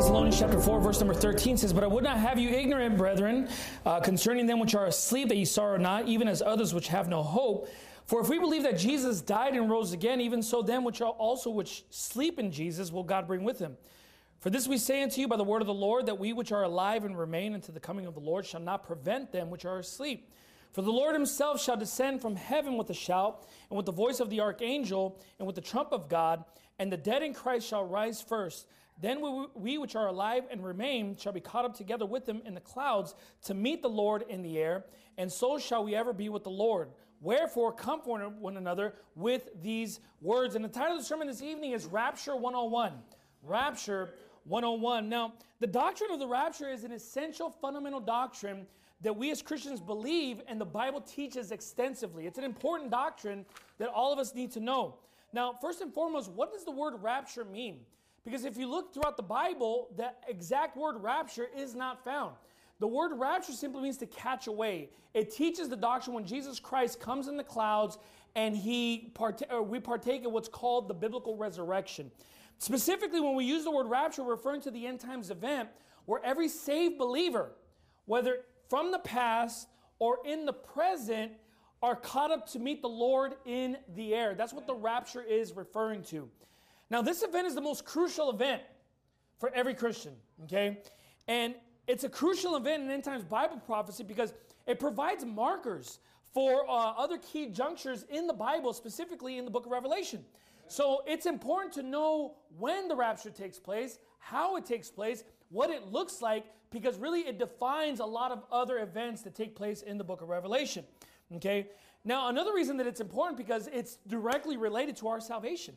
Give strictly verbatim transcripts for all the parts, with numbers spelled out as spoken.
Thessalonians chapter four, verse number thirteen says, "But I would not have you ignorant, brethren, uh, concerning them which are asleep, that ye sorrow not, even as others which have no hope. For if we believe that Jesus died and rose again, even so them which are also which sleep in Jesus will God bring with him. For this we say unto you by the word of the Lord, that we which are alive and remain unto the coming of the Lord shall not prevent them which are asleep. For the Lord himself shall descend from heaven with a shout, and with the voice of the archangel, and with the trump of God, and the dead in Christ shall rise first. Then we, we which are alive and remain shall be caught up together with them in the clouds to meet the Lord in the air, and so shall we ever be with the Lord. Wherefore, comfort one another with these words." And the title of the sermon this evening is Rapture one oh one. Rapture one oh one. Now, the doctrine of the rapture is an essential fundamental doctrine that we as Christians believe and the Bible teaches extensively. It's an important doctrine that all of us need to know. Now, first and foremost, what does the word rapture mean? Because if you look throughout the Bible, the exact word rapture is not found. The word rapture simply means to catch away. It teaches the doctrine when Jesus Christ comes in the clouds and he part- or we partake in what's called the biblical resurrection. Specifically, when we use the word rapture, we're referring to the end times event where every saved believer, whether from the past or in the present, are caught up to meet the Lord in the air. That's what the rapture is referring to. Now, this event is the most crucial event for every Christian, okay? And it's a crucial event in end times Bible prophecy because it provides markers for uh, other key junctures in the Bible, specifically in the book of Revelation. So it's important to know when the rapture takes place, how it takes place, what it looks like, because really it defines a lot of other events that take place in the book of Revelation. Okay? Now, another reason that it's important because it's directly related to our salvation.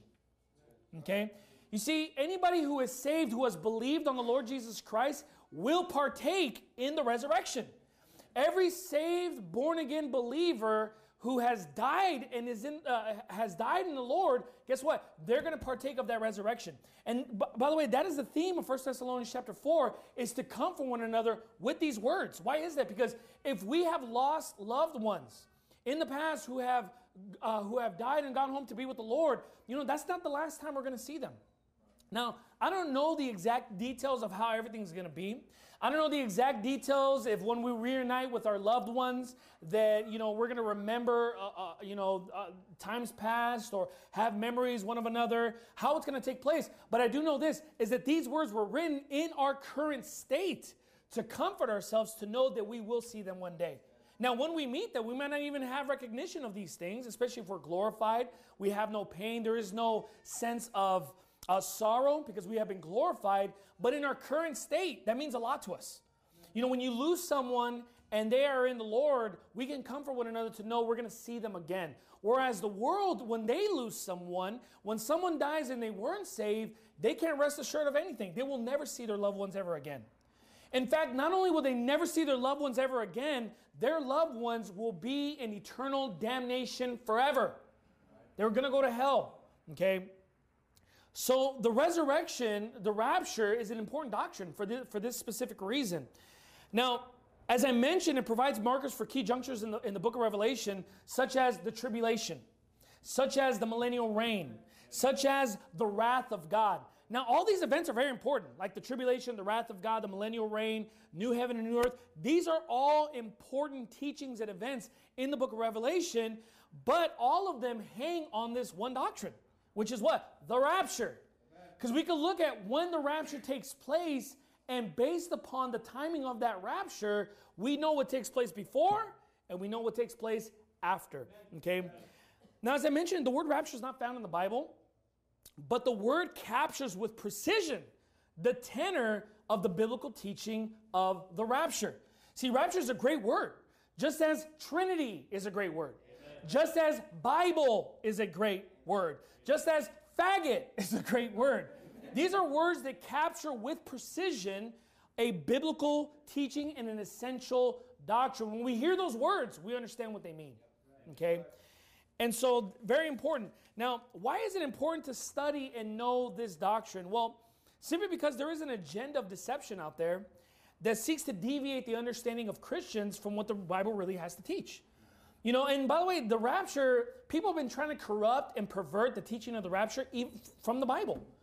Okay? You see, anybody who is saved, who has believed on the Lord Jesus Christ, will partake in the resurrection. Every saved, born-again believer who has died and is in uh, has died in the Lord, guess what? They're going to partake of that resurrection. And b- by the way, that is the theme of First Thessalonians chapter four, is to comfort one another with these words. Why is that? Because if we have lost loved ones in the past who have uh, who have died and gone home to be with the Lord, you know, that's not the last time we're going to see them. Now, I don't know the exact details of how everything's going to be. I don't know the exact details if when we reunite with our loved ones that, you know, we're going to remember, uh, uh, you know, uh, times past or have memories one of another, how it's going to take place. But I do know this, is that these words were written in our current state to comfort ourselves to know that we will see them one day. Now, when we meet them, we might not even have recognition of these things, especially if we're glorified. We have no pain. There is no sense of Uh, sorrow because we have been glorified, but in our current state, that means a lot to us. You know, when you lose someone and they are in the Lord, we can comfort one another to know we're going to see them again. Whereas the world, when they lose someone, when someone dies and they weren't saved, they can't rest assured of anything. They will never see their loved ones ever again. In fact, not only will they never see their loved ones ever again, their loved ones will be in eternal damnation forever. They're going to go to hell, okay? So the resurrection, the rapture, is an important doctrine for this, for this specific reason. Now, as I mentioned, it provides markers for key junctures in the, in the book of Revelation, such as the tribulation, such as the millennial reign, such as the wrath of God. Now, all these events are very important, like the tribulation, the wrath of God, the millennial reign, new heaven and new earth. These are all important teachings and events in the book of Revelation, but all of them hang on this one doctrine, which is what? The rapture. Because we can look at when the rapture takes place, and based upon the timing of that rapture, we know what takes place before, and we know what takes place after. Okay? Now, as I mentioned, the word rapture is not found in the Bible, but the word captures with precision the tenor of the biblical teaching of the rapture. See, rapture is a great word, just as Trinity is a great word. Just as Bible is a great word. Just as faggot is a great word. These are words that capture with precision a biblical teaching and an essential doctrine. When we hear those words, we understand what they mean. Okay? And so, very important. Now, why is it important to study and know this doctrine? Well, simply because there is an agenda of deception out there that seeks to deviate the understanding of Christians from what the Bible really has to teach. You know, and by the way, the rapture, people have been trying to corrupt and pervert the teaching of the rapture from the Bible.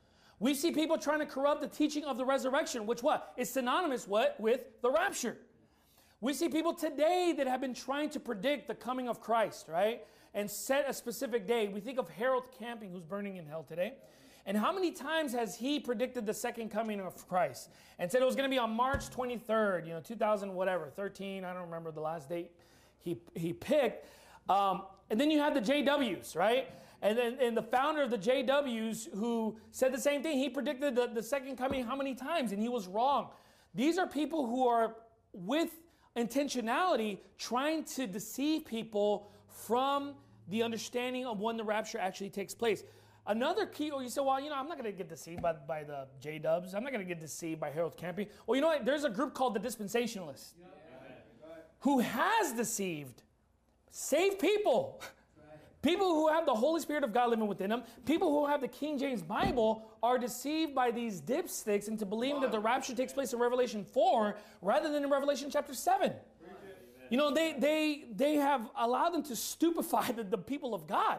We see people trying to corrupt the teaching of the resurrection, which what? Is synonymous what? With the rapture. We see people today that have been trying to predict the coming of Christ, right? And set a specific day. We think of Harold Camping, who's burning in hell today. And how many times has he predicted the second coming of Christ? And said it was going to be on March twenty-third, you know, two thousand whatever, thirteen, I don't remember the last date he he picked. Um, and then you have the J Ws, right? And then and the founder of the J Ws who said the same thing. He predicted the, the second coming how many times? And he was wrong. These are people who are with intentionality trying to deceive people from the understanding of when the rapture actually takes place. Another key, or you say, well, you know, I'm not going to get deceived by, by the J-Dubs. I'm not going to get deceived by Harold Camping. Well, you know what? There's a group called the Dispensationalists yeah. who has deceived saved people. Right. People who have the Holy Spirit of God living within them, people who have the King James Bible are deceived by these dipsticks into believing that the rapture takes place in Revelation four rather than in Revelation chapter seven. You know, they they they have allowed them to stupefy the, the people of God.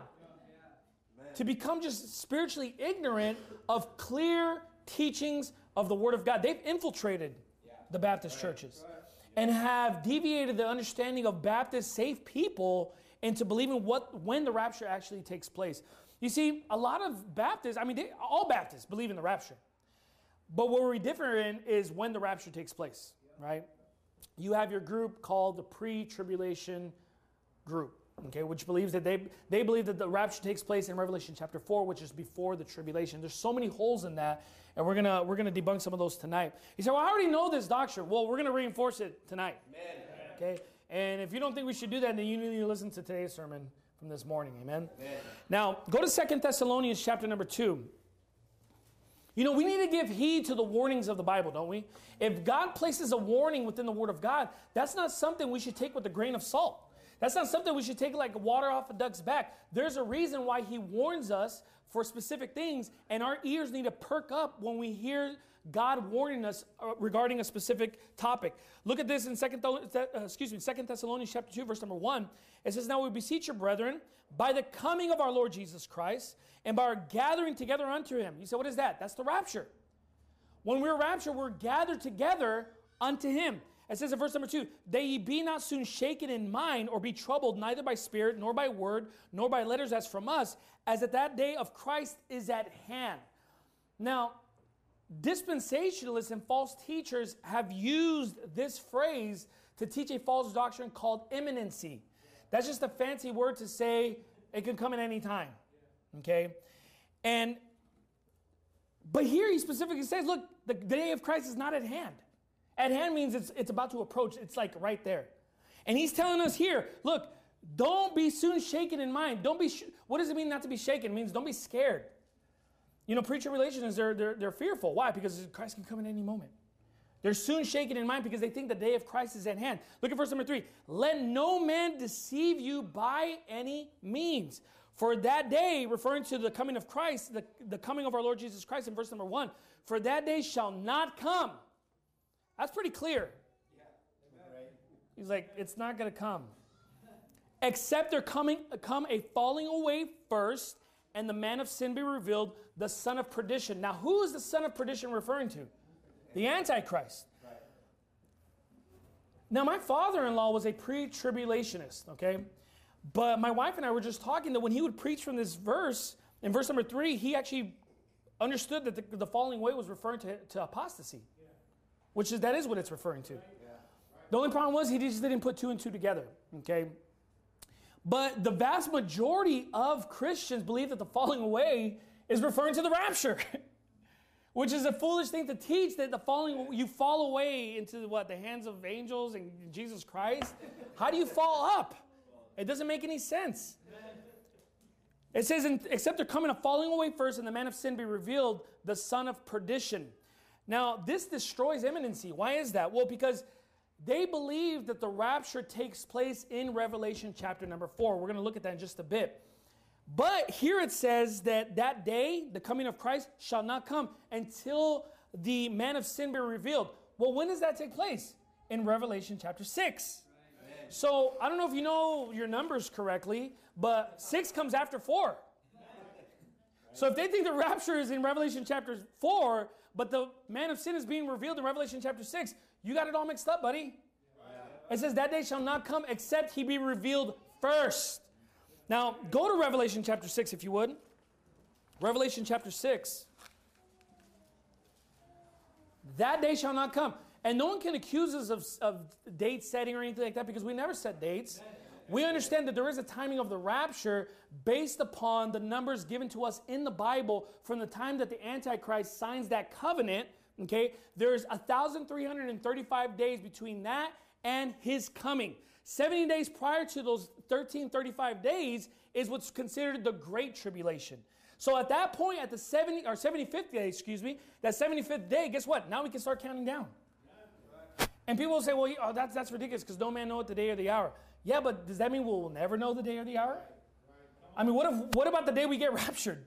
To become just spiritually ignorant of clear teachings of the Word of God. They've infiltrated the Baptist churches and have deviated the understanding of Baptist saved people into believing what when the rapture actually takes place. You see, a lot of Baptists, I mean, they, all Baptists believe in the rapture. But what we differ in is when the rapture takes place, right? You have your group called the pre-tribulation group. Okay, which believes that they they believe that the rapture takes place in Revelation chapter four, which is before the tribulation. There's so many holes in that, and we're gonna we're gonna debunk some of those tonight. You say, well, I already know this doctrine. Well, we're gonna reinforce it tonight. Amen. Okay, and if you don't think we should do that, then you need to listen to today's sermon from this morning. Amen. Amen. Now, go to Second Thessalonians chapter number two. You know, we need to give heed to the warnings of the Bible, don't we? If God places a warning within the Word of God, that's not something we should take with a grain of salt. That's not something we should take like water off a duck's back. There's a reason why he warns us for specific things, and our ears need to perk up when we hear God warning us regarding a specific topic. Look at this in Second, excuse me, Second Thessalonians chapter two, verse number one. It says, "Now we beseech you, brethren, by the coming of our Lord Jesus Christ, and by our gathering together unto him." You say, what is that? That's the rapture. When we're raptured, we're gathered together unto him. It says in verse number two, "That ye be not soon shaken in mind, or be troubled, neither by spirit, nor by word, nor by letters as from us, as that that day of Christ is at hand." Now, dispensationalists and false teachers have used this phrase to teach a false doctrine called imminency. That's just a fancy word to say it can come at any time. Okay? And, but here he specifically says, look, the day of Christ is not at hand. At hand means it's it's about to approach. It's like right there. And he's telling us here, look, don't be soon shaken in mind. Don't be, sh- what does it mean not to be shaken? It means don't be scared. You know, pre-tribulationists, they're, they're, they're fearful. Why? Because Christ can come at any moment. They're soon shaken in mind because they think the day of Christ is at hand. Look at verse number three. "Let no man deceive you by any means. For that day," referring to the coming of Christ, the, the coming of our Lord Jesus Christ in verse number one, "for that day shall not come." That's pretty clear. Yeah. He's like, it's not going to come. "Except there coming, come a falling away first, and the man of sin be revealed, the son of perdition." Now, who is the son of perdition referring to? The Antichrist. Right. Now, my father-in-law was a pre-tribulationist, okay? But my wife and I were just talking that when he would preach from this verse, in verse number three, he actually understood that the, the falling away was referring to, to apostasy. Which is, that is what it's referring to. The only problem was he just didn't put two and two together, okay? But the vast majority of Christians believe that the falling away is referring to the rapture, which is a foolish thing to teach, that the falling, you fall away into what, the hands of angels and Jesus Christ. How do you fall up? It doesn't make any sense. It says, "Except there coming a falling away first, and the man of sin be revealed, the son of perdition." Now, this destroys imminency. Why is that? Well, because they believe that the rapture takes place in Revelation chapter number four. We're going to look at that in just a bit. But here it says that that day, the coming of Christ, shall not come until the man of sin be revealed. Well, when does that take place? In Revelation chapter six. Amen. So, I don't know if you know your numbers correctly, but six comes after four. So if they think the rapture is in Revelation chapter four, but the man of sin is being revealed in Revelation chapter six, you got it all mixed up, buddy. It says that day shall not come except he be revealed first. Now, go to Revelation chapter six if you would. Revelation chapter six. That day shall not come. And no one can accuse us of, of date setting or anything like that because we never set dates. We understand that there is a timing of the rapture based upon the numbers given to us in the Bible from the time that the Antichrist signs that covenant. Okay, there's one thousand three hundred thirty-five days between that and his coming. seventy days prior to those thirteen thirty-five days is what's considered the Great Tribulation. So at that point, at the seventy or seventy-fifth day, excuse me, that seventy-fifth day, guess what? Now we can start counting down. And people will say, well, oh, that's, that's ridiculous because no man knoweth the day or the hour. Yeah, but does that mean we'll never know the day or the hour? I mean, what if what about the day we get raptured?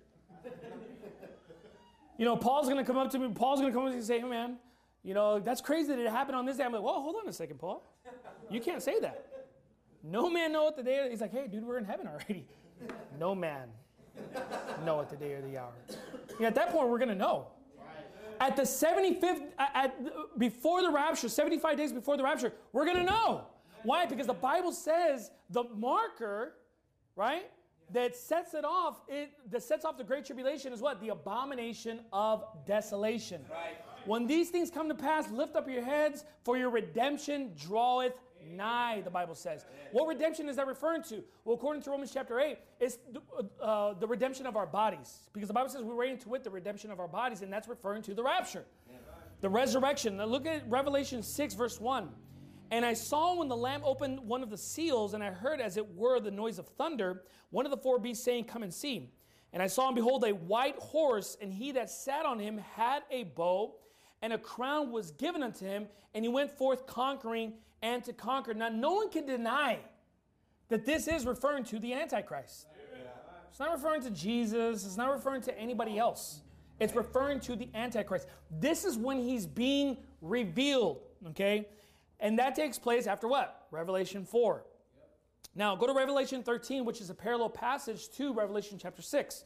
You know, Paul's going to come up to me. Paul's going to come up to me and say, hey, man, you know, that's crazy that it happened on this day. I'm like, well, hold on a second, Paul. You can't say that. No man knoweth the day. He's like, hey, dude, we're in heaven already. No man knoweth the day or the hour. Yeah, at that point, we're going to know. At the seventy-fifth, at, before the rapture, seventy-five days before the rapture, we're going to know. Why? Because the Bible says the marker, right, that sets it off, it, that sets off the Great Tribulation is what? The abomination of desolation. Right. When these things come to pass, lift up your heads, for your redemption draweth nigh, the Bible says. What redemption is that referring to? Well, according to Romans chapter eight, it's uh, the redemption of our bodies. Because the Bible says we reign to it the redemption of our bodies, and that's referring to the rapture. The resurrection. Now look at Revelation six, verse one. And I saw when the Lamb opened one of the seals, and I heard as it were the noise of thunder, one of the four beasts saying, come and see. And I saw and behold a white horse, and he that sat on him had a bow, and a crown was given unto him, and he went forth conquering and to conquer. Now, no one can deny that this is referring to the Antichrist. It's not referring to Jesus. It's not referring to anybody else. It's referring to the Antichrist. This is when he's being revealed, okay? And that takes place after what? Revelation four. Now, go to Revelation thirteen, which is a parallel passage to Revelation chapter six.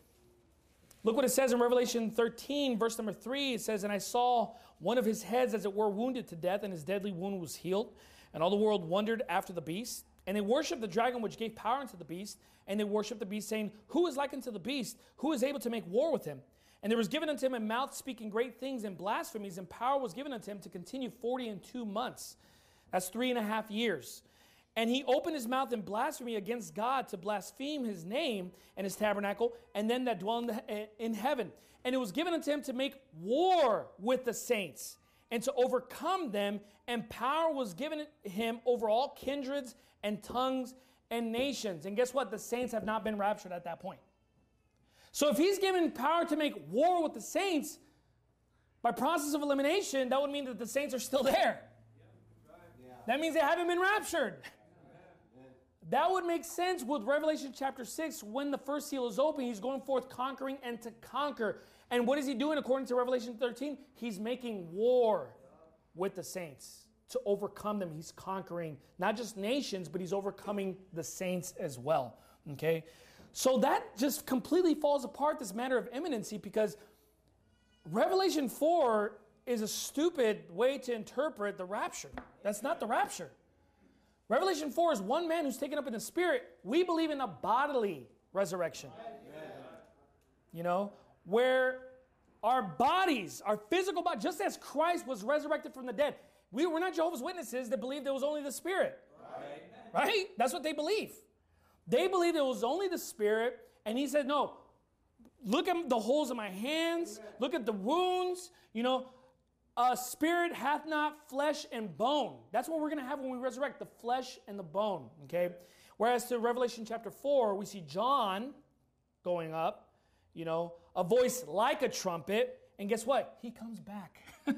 Look what it says in Revelation thirteen, verse number three. It says, and I saw one of his heads, as it were, wounded to death, and his deadly wound was healed. And all the world wondered after the beast. And they worshipped the dragon, which gave power unto the beast. And they worshipped the beast, saying, who is like unto the beast? Who is able to make war with him? And there was given unto him a mouth speaking great things and blasphemies, and power was given unto him to continue forty and two months. That's three and a half years. And he opened his mouth in blasphemy against God to blaspheme his name and his tabernacle, and them that dwell in, the, in heaven. And it was given unto him to make war with the saints, and to overcome them, and power was given him over all kindreds and tongues and nations. And guess what? The saints have not been raptured at that point. So if he's given power to make war with the saints, by process of elimination, that would mean that the saints are still there. That means they haven't been raptured. That would make sense with Revelation chapter six. When the first seal is open, he's going forth conquering and to conquer. And what is he doing according to Revelation thirteen? He's making war with the saints to overcome them. He's conquering not just nations, but he's overcoming the saints as well. Okay? So that just completely falls apart, this matter of imminency, because Revelation four is a stupid way to interpret the rapture. That's not the rapture. Revelation four is one man who's taken up in the spirit. We believe in a bodily resurrection. Amen. You know, where our bodies, our physical body, just as Christ was resurrected from the dead, we, we're not Jehovah's Witnesses that believe there was only the spirit. Right? Right? That's what they believe. They believed it was only the spirit, and he said, no, look at the holes in my hands, look at the wounds, you know, a spirit hath not flesh and bone. That's what we're going to have when we resurrect, the flesh and the bone, okay? Whereas to Revelation chapter four, we see John going up, you know, a voice like a trumpet, and guess what? He comes back.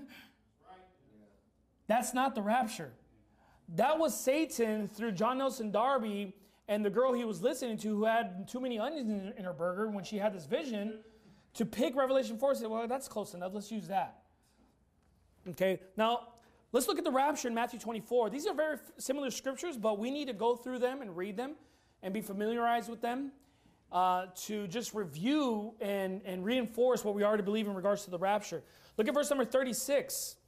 That's not the rapture. That was Satan through John Nelson Darby and the girl he was listening to who had too many onions in, in her burger when she had this vision to pick Revelation four and say, well, that's close enough. Let's use that. Okay, now let's look at the rapture in Matthew twenty-four. These are very similar scriptures, but we need to go through them and read them and be familiarized with them. uh, to just review and, and reinforce what we already believe in regards to the rapture. Look at verse number thirty-six.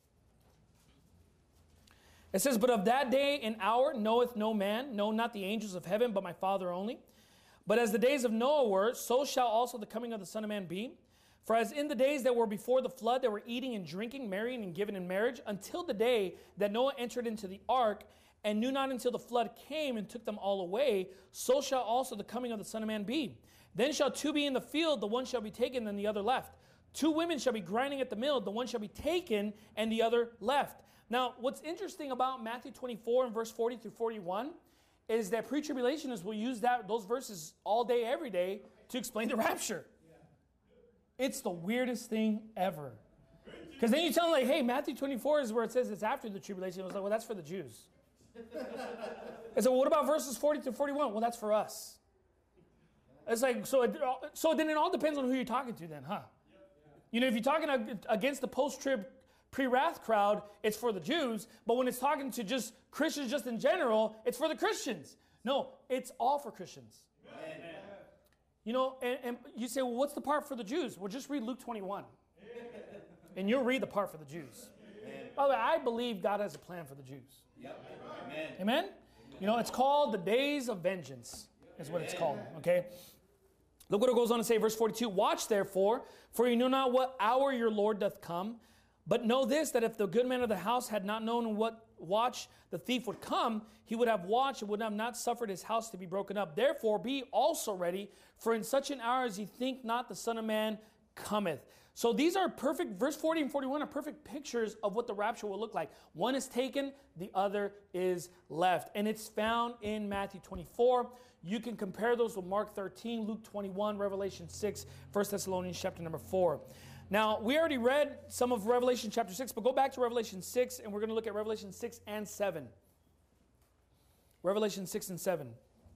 It says, but of that day and hour knoweth no man, no, not the angels of heaven, but my Father only. But as the days of Noah were, so shall also the coming of the Son of Man be. For as in the days that were before the flood, they were eating and drinking, marrying and giving in marriage, until the day that Noah entered into the ark, and knew not until the flood came and took them all away, so shall also the coming of the Son of Man be. Then shall two be in the field, the one shall be taken, and the other left. Two women shall be grinding at the mill, the one shall be taken, and the other left. Now, what's interesting about Matthew twenty-four and verse forty through forty-one is that pre-tribulationists will use that those verses all day, every day to explain the rapture. It's the weirdest thing ever. Because then you tell them, like, hey, Matthew twenty-four is where it says it's after the tribulation. I was like, well, that's for the Jews. I said, well, what about verses forty through forty-one? Well, that's for us. It's like, so, it, so then it all depends on who you're talking to then, huh? You know, if you're talking against the post-trib pre-wrath crowd, it's for the Jews. But when it's talking to just Christians just in general, it's for the Christians. No, it's all for Christians. Amen. You know, and, and you say, well, what's the part for the Jews? Well, just read Luke twenty-one. And you'll read the part for the Jews. Amen. By the way, I believe God has a plan for the Jews. Yep. Amen. Amen? You know, it's called the days of vengeance, is what it's called. Okay? Look what it goes on to say, verse forty-two. Watch therefore, for you know not what hour your Lord doth come. But know this, that if the good man of the house had not known what watch the thief would come, he would have watched and would have not suffered his house to be broken up. Therefore be also ready, for in such an hour as ye think not, the Son of Man cometh. So these are perfect, verse forty and forty-one are perfect pictures of what the rapture will look like. One is taken, the other is left. And it's found in Matthew twenty-four. You can compare those with Mark thirteen, Luke twenty-one, Revelation six, First Thessalonians chapter number four. Now, we already read some of Revelation chapter six, but go back to Revelation six, and we're going to look at Revelation six and seven. Revelation six and seven.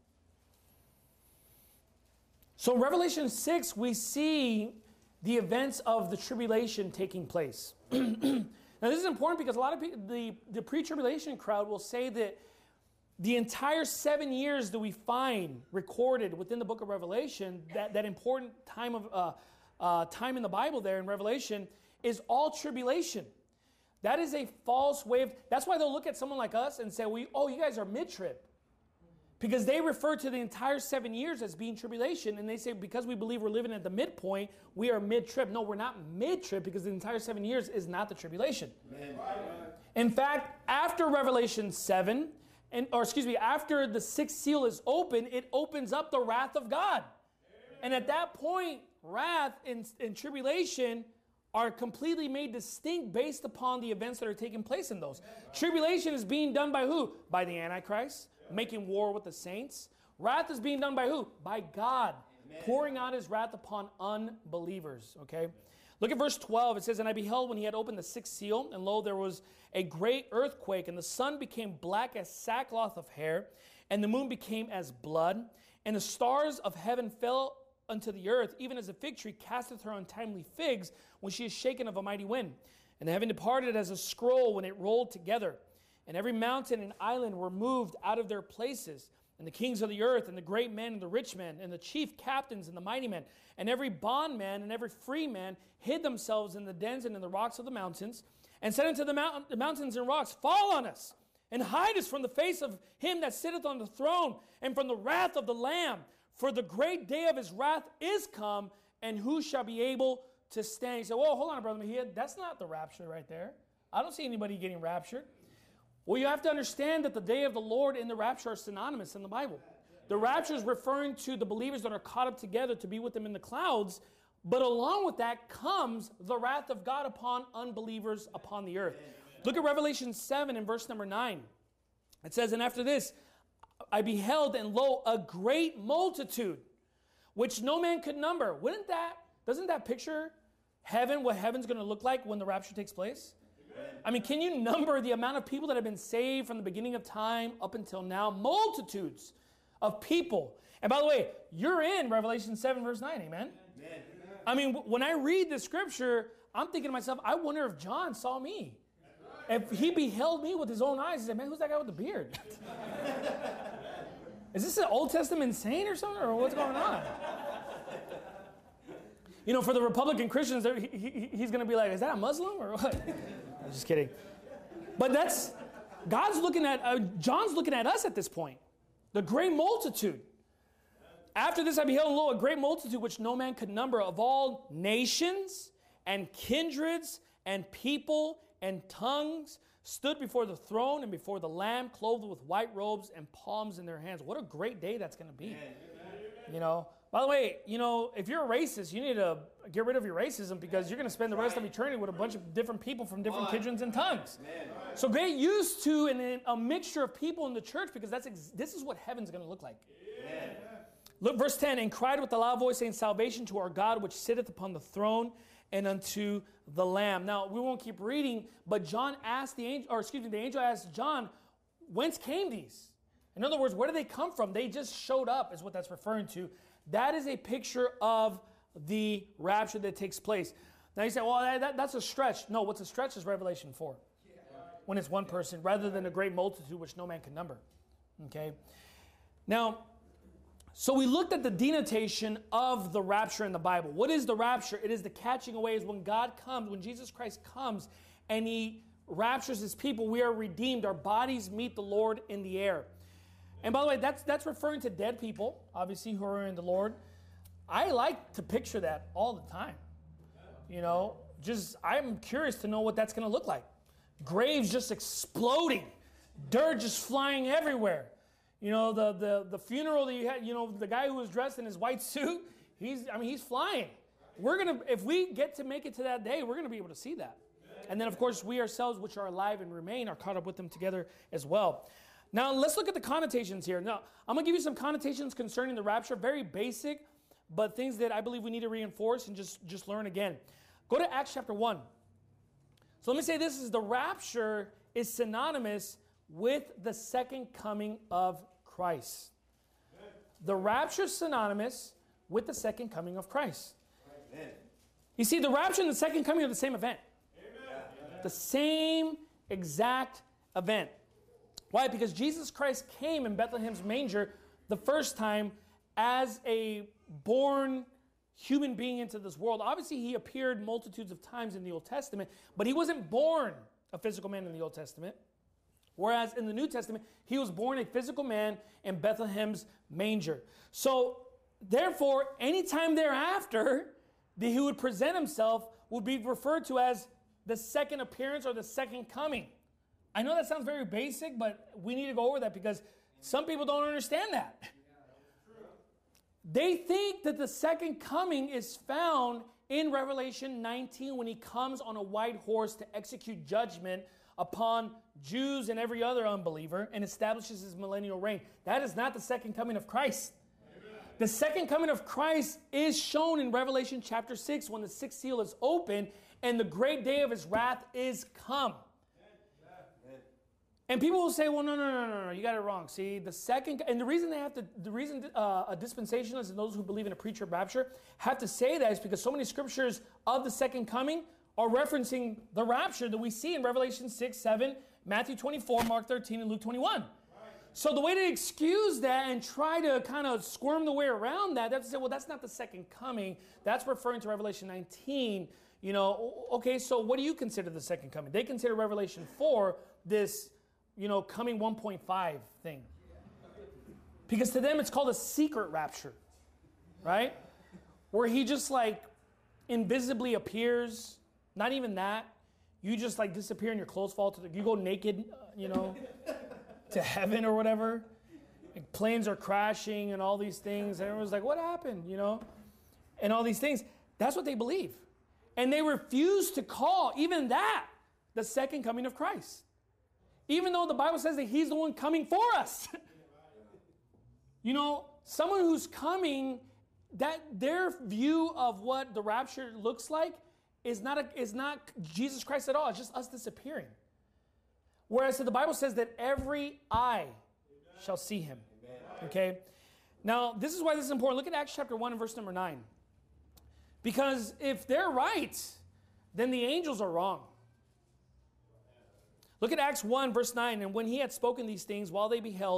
So in Revelation six, we see the events of the tribulation taking place. Now, this is important because a lot of people, the, the pre-tribulation crowd will say that the entire seven years that we find recorded within the book of Revelation, that, that important time of uh, uh, time in the Bible there in Revelation, is all tribulation. That is a false way of... That's why they'll look at someone like us and say, "We, oh, you guys are mid-trib." Because they refer to the entire seven years as being tribulation, and they say because we believe we're living at the midpoint, we are mid-trib. No, we're not mid-trib because the entire seven years is not the tribulation. Amen. In fact, after Revelation seven, and or excuse me, after the sixth seal is open, it opens up the wrath of God. Amen. And at that point, wrath and, and tribulation are completely made distinct based upon the events that are taking place in those. Tribulation is being done by who? By the Antichrist, making war with the saints. Wrath is being done by who? By God, Amen. Pouring out his wrath upon unbelievers. Okay? Look at verse twelve. It says, "And I beheld when he had opened the sixth seal, and lo, there was a great earthquake, and the sun became black as sackcloth of hair, and the moon became as blood, and the stars of heaven fell unto the earth, even as a fig tree casteth her untimely figs when she is shaken of a mighty wind. And the heaven departed as a scroll when it rolled together. And every mountain and island were moved out of their places. And the kings of the earth, and the great men, and the rich men, and the chief captains, and the mighty men, and every bondman, and every free man, hid themselves in the dens and in the rocks of the mountains, and said unto the, mount- the mountains and rocks, Fall on us, and hide us from the face of him that sitteth on the throne, and from the wrath of the Lamb. For the great day of his wrath is come, and who shall be able to stand?" You say, "Whoa, hold on, Brother Mejia. That's not the rapture right there. I don't see anybody getting raptured." Well, you have to understand that the day of the Lord and the rapture are synonymous in the Bible. The rapture is referring to the believers that are caught up together to be with them in the clouds, but along with that comes the wrath of God upon unbelievers upon the earth. Look at Revelation seven and verse number nine. It says, "And after this, I beheld, and lo, a great multitude, which no man could number." Wouldn't that, doesn't that picture heaven, what heaven's going to look like when the rapture takes place? Amen. I mean, can you number the amount of people that have been saved from the beginning of time up until now? Multitudes of people. And by the way, you're in Revelation seven, verse nine, amen? Amen. I mean, when I read the scripture, I'm thinking to myself, I wonder if John saw me. If he beheld me with his own eyes, he said, "Man, who's that guy with the beard?" Is this an Old Testament saint or something? Or what's going on? You know, for the Republican Christians, he, he, he's going to be like, is that a Muslim or what? I'm just kidding. But that's, God's looking at, uh, John's looking at us at this point. The great multitude. After this I beheld, and lo, a great multitude which no man could number, of all nations and kindreds and people and tongues, stood before the throne and before the Lamb, clothed with white robes and palms in their hands. What a great day that's going to be. You know, by the way, you know, if you're a racist, you need to get rid of your racism, because you're going to spend the rest of eternity with a bunch of different people from different kindreds and tongues. So get used to an, a mixture of people in the church, because that's ex- this is what heaven's going to look like. Look, verse ten, and cried with a loud voice, saying, salvation to our God, which sitteth upon the throne, and unto the Lamb. Now, we won't keep reading, but John asked the angel, or excuse me, the angel asked John, whence came these? In other words, where did they come from? They just showed up, is what that's referring to. That is a picture of the rapture that takes place. Now you say, well, that, that, that's a stretch. No, what's a stretch is Revelation four. When it's one person, rather than a great multitude which no man can number. Okay? Now, so we looked at the denotation of the rapture in the Bible. What is the rapture? It is the catching away. Is when God comes, when Jesus Christ comes and he raptures his people, we are redeemed. Our bodies meet the Lord in the air. And by the way, that's that's referring to dead people, obviously, who are in the Lord. I like to picture that all the time. You know, just I'm curious to know what that's going to look like. Graves just exploding, dirt just flying everywhere. You know, the, the, the funeral that you had, you know, the guy who was dressed in his white suit, he's, I mean, he's flying. We're going to, if we get to make it to that day, we're going to be able to see that. And then, of course, we ourselves, which are alive and remain, are caught up with them together as well. Now, let's look at the connotations here. Now, I'm going to give you some connotations concerning the rapture, very basic, but things that I believe we need to reinforce and just, just learn again. Go to Acts chapter one. So let me say this, is the rapture is synonymous with the second coming of Christ. The rapture is synonymous with the second coming of Christ. Amen. You see, the rapture and the second coming are the same event. Amen. The same exact event. Why? Because Jesus Christ came in Bethlehem's manger the first time as a born human being into this world. Obviously, he appeared multitudes of times in the Old Testament, but he wasn't born a physical man in the Old Testament. Whereas in the New Testament, he was born a physical man in Bethlehem's manger. So, therefore, anytime thereafter that he would present himself would be referred to as the second appearance or the second coming. I know that sounds very basic, but we need to go over that because some people don't understand that. They think that the second coming is found in Revelation nineteen when he comes on a white horse to execute judgment upon Jews and every other unbeliever and establishes his millennial reign. That is not the second coming of Christ. Amen. The second coming of Christ is shown in Revelation chapter six when the sixth seal is opened and the great day of his wrath is come. Amen. And people will say, well, no, no, no, no, no, you got it wrong. See, the second, and the reason they have to, the reason uh, a dispensationalist and those who believe in a preacher rapture have to say that is because so many scriptures of the second coming are referencing the rapture that we see in Revelation six, seven, Matthew twenty-four, Mark thirteen, and Luke twenty-one. Right. So the way to excuse that and try to kind of squirm the way around that, that's to say, well, that's not the second coming. That's referring to Revelation nineteen. You know, okay, so what do you consider the second coming? They consider Revelation four this, you know, coming one point five thing. Because to them it's called a secret rapture, right? Where he just like invisibly appears. Not even that. You just like disappear and your clothes fall to the, you go naked, you know, to heaven or whatever. Like planes are crashing and all these things. And everyone's like, what happened, you know? And all these things. That's what they believe. And they refuse to call even that the second coming of Christ. Even though the Bible says that he's the one coming for us. You know, someone who's coming, that their view of what the rapture looks like is not a, is not Jesus Christ at all. It's just us disappearing. Whereas the Bible says that every eye shall see him. Okay? Now, this is why this is important. Look at Acts chapter one and verse number nine. Because if they're right, then the angels are wrong. Look at Acts one, verse nine. And when he had spoken these things, while they beheld,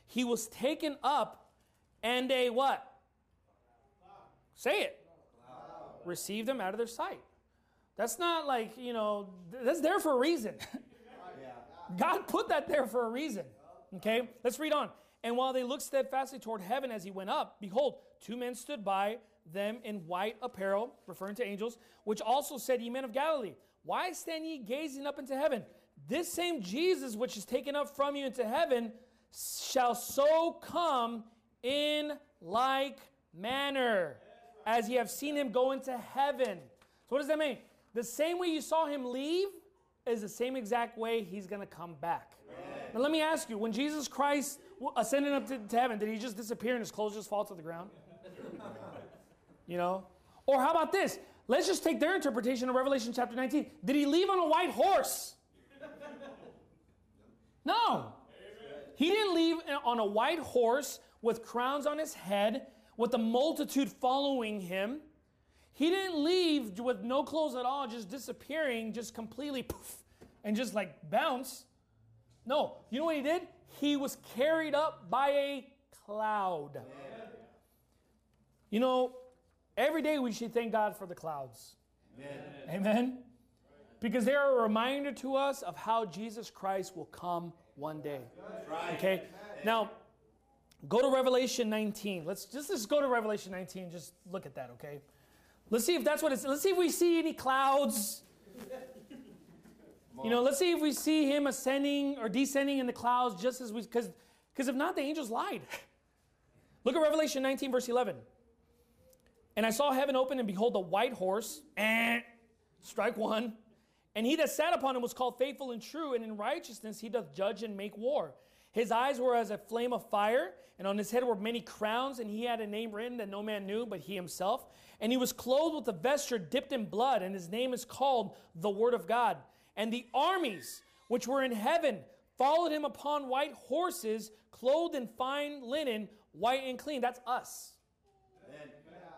he was taken up, and a what? Say it. Received them out of their sight. That's not like, you know, that's there for a reason. God put that there for a reason. Okay, let's read on. And while they looked steadfastly toward heaven as he went up, behold, two men stood by them in white apparel, referring to angels, which also said, Ye men of Galilee, why stand ye gazing up into heaven? This same Jesus which is taken up from you into heaven shall so come in like manner as ye have seen him go into heaven. So what does that mean? The same way you saw him leave is the same exact way he's going to come back. Amen. Now let me ask you, when Jesus Christ ascended up to, to heaven, did he just disappear and his clothes just fall to the ground? You know? Or how about this? Let's just take their interpretation of Revelation chapter nineteen. Did he leave on a white horse? No. He didn't leave on a white horse with crowns on his head, with a multitude following him. He didn't leave with no clothes at all, just disappearing, just completely poof, and just like bounce. No. You know what he did? He was carried up by a cloud. Amen. You know, every day we should thank God for the clouds. Amen. Amen. Because they are a reminder to us of how Jesus Christ will come one day. Okay? Now, go to Revelation nineteen. Let's just, just go to Revelation nineteen. Just look at that, okay? Let's see if that's what it's... Let's see if we see any clouds. You know, let's see if we see him ascending or descending in the clouds just as we... Because because if not, the angels lied. Look at Revelation nineteen, verse eleven. And I saw heaven open, and behold, a white horse. Eh, strike one. And he that sat upon him was called Faithful and True, and in righteousness he doth judge and make war. His eyes were as a flame of fire, and on his head were many crowns, and he had a name written that no man knew but he himself. And he was clothed with a vesture dipped in blood, and his name is called the Word of God. And the armies which were in heaven followed him upon white horses, clothed in fine linen, white and clean. That's us. Amen.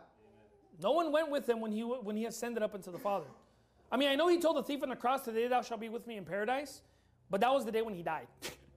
No one went with him when he when he ascended up into the Father. I mean, I know he told the thief on the cross, today thou shalt be with me in paradise, but that was the day when he died.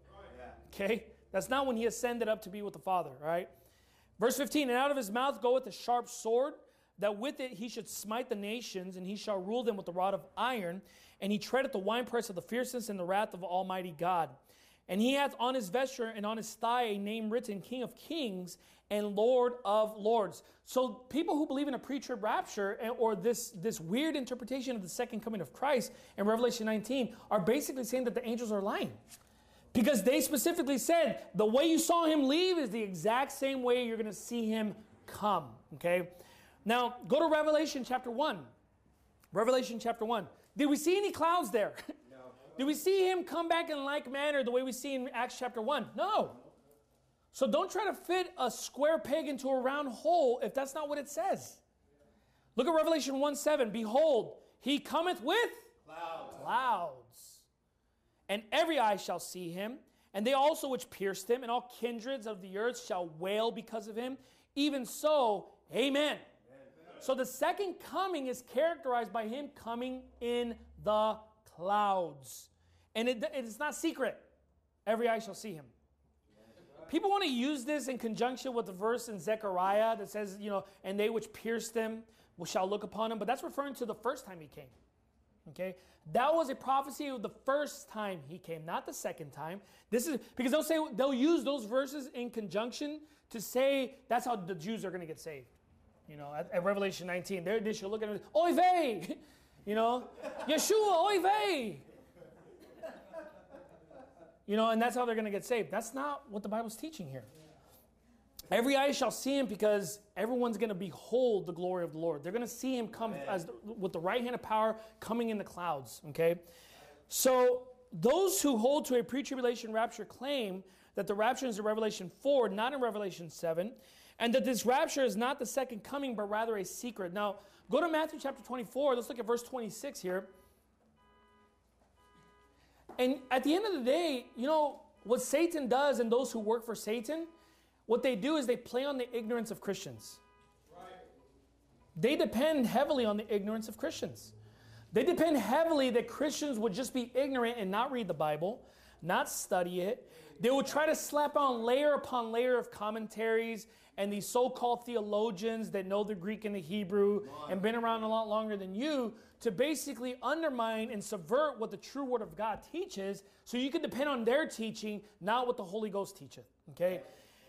Okay? That's not when he ascended up to be with the Father, all right? Verse fifteen, and out of his mouth goeth a sharp sword, that with it he should smite the nations, and he shall rule them with the rod of iron, and he treadeth the winepress of the fierceness and the wrath of Almighty God. And he hath on his vesture and on his thigh a name written, King of Kings and Lord of Lords. So people who believe in a pre-trib rapture or this, this weird interpretation of the second coming of Christ in Revelation nineteen are basically saying that the angels are lying. Because they specifically said the way you saw him leave is the exact same way you're going to see him come. Okay? Now, go to Revelation chapter one. Revelation chapter one. Did we see any clouds there? No. Did we see him come back in like manner the way we see in Acts chapter one? No. So don't try to fit a square peg into a round hole if that's not what it says. Look at Revelation one seven. Behold, he cometh with clouds. clouds. And every eye shall see him, and they also which pierced him, and all kindreds of the earth shall wail because of him. Even so, amen. Amen. So the second coming is characterized by him coming in the clouds. And it, it is not secret. Every eye shall see him. People want to use this in conjunction with the verse in Zechariah that says, you know, and they which pierced him shall look upon him. But that's referring to the first time he came. Okay, that was a prophecy of the first time he came, not the second time. This is because they'll say they'll use those verses in conjunction to say that's how the Jews are going to get saved. You know, at, at Revelation nineteen, they they should look at it, oy vey, you know, Yeshua, oy vey. You know, and that's how they're going to get saved. That's not what the Bible's teaching here. Every eye shall see him because everyone's going to behold the glory of the Lord. They're going to see him come as the, with the right hand of power coming in the clouds. Okay, so those who hold to a pre-tribulation rapture claim that the rapture is in Revelation four, not in Revelation seven, and that this rapture is not the second coming, but rather a secret. Now, go to Matthew chapter twenty-four. Let's look at verse twenty-six here. And at the end of the day, you know, what Satan does and those who work for Satan, what they do is they play on the ignorance of Christians. Right. They depend heavily on the ignorance of Christians. They depend heavily that Christians would just be ignorant and not read the Bible, not study it, They will try to slap on layer upon layer of commentaries and these so-called theologians that know the Greek and the Hebrew and been around a lot longer than you to basically undermine and subvert what the true Word of God teaches so you can depend on their teaching, not what the Holy Ghost teacheth. Okay?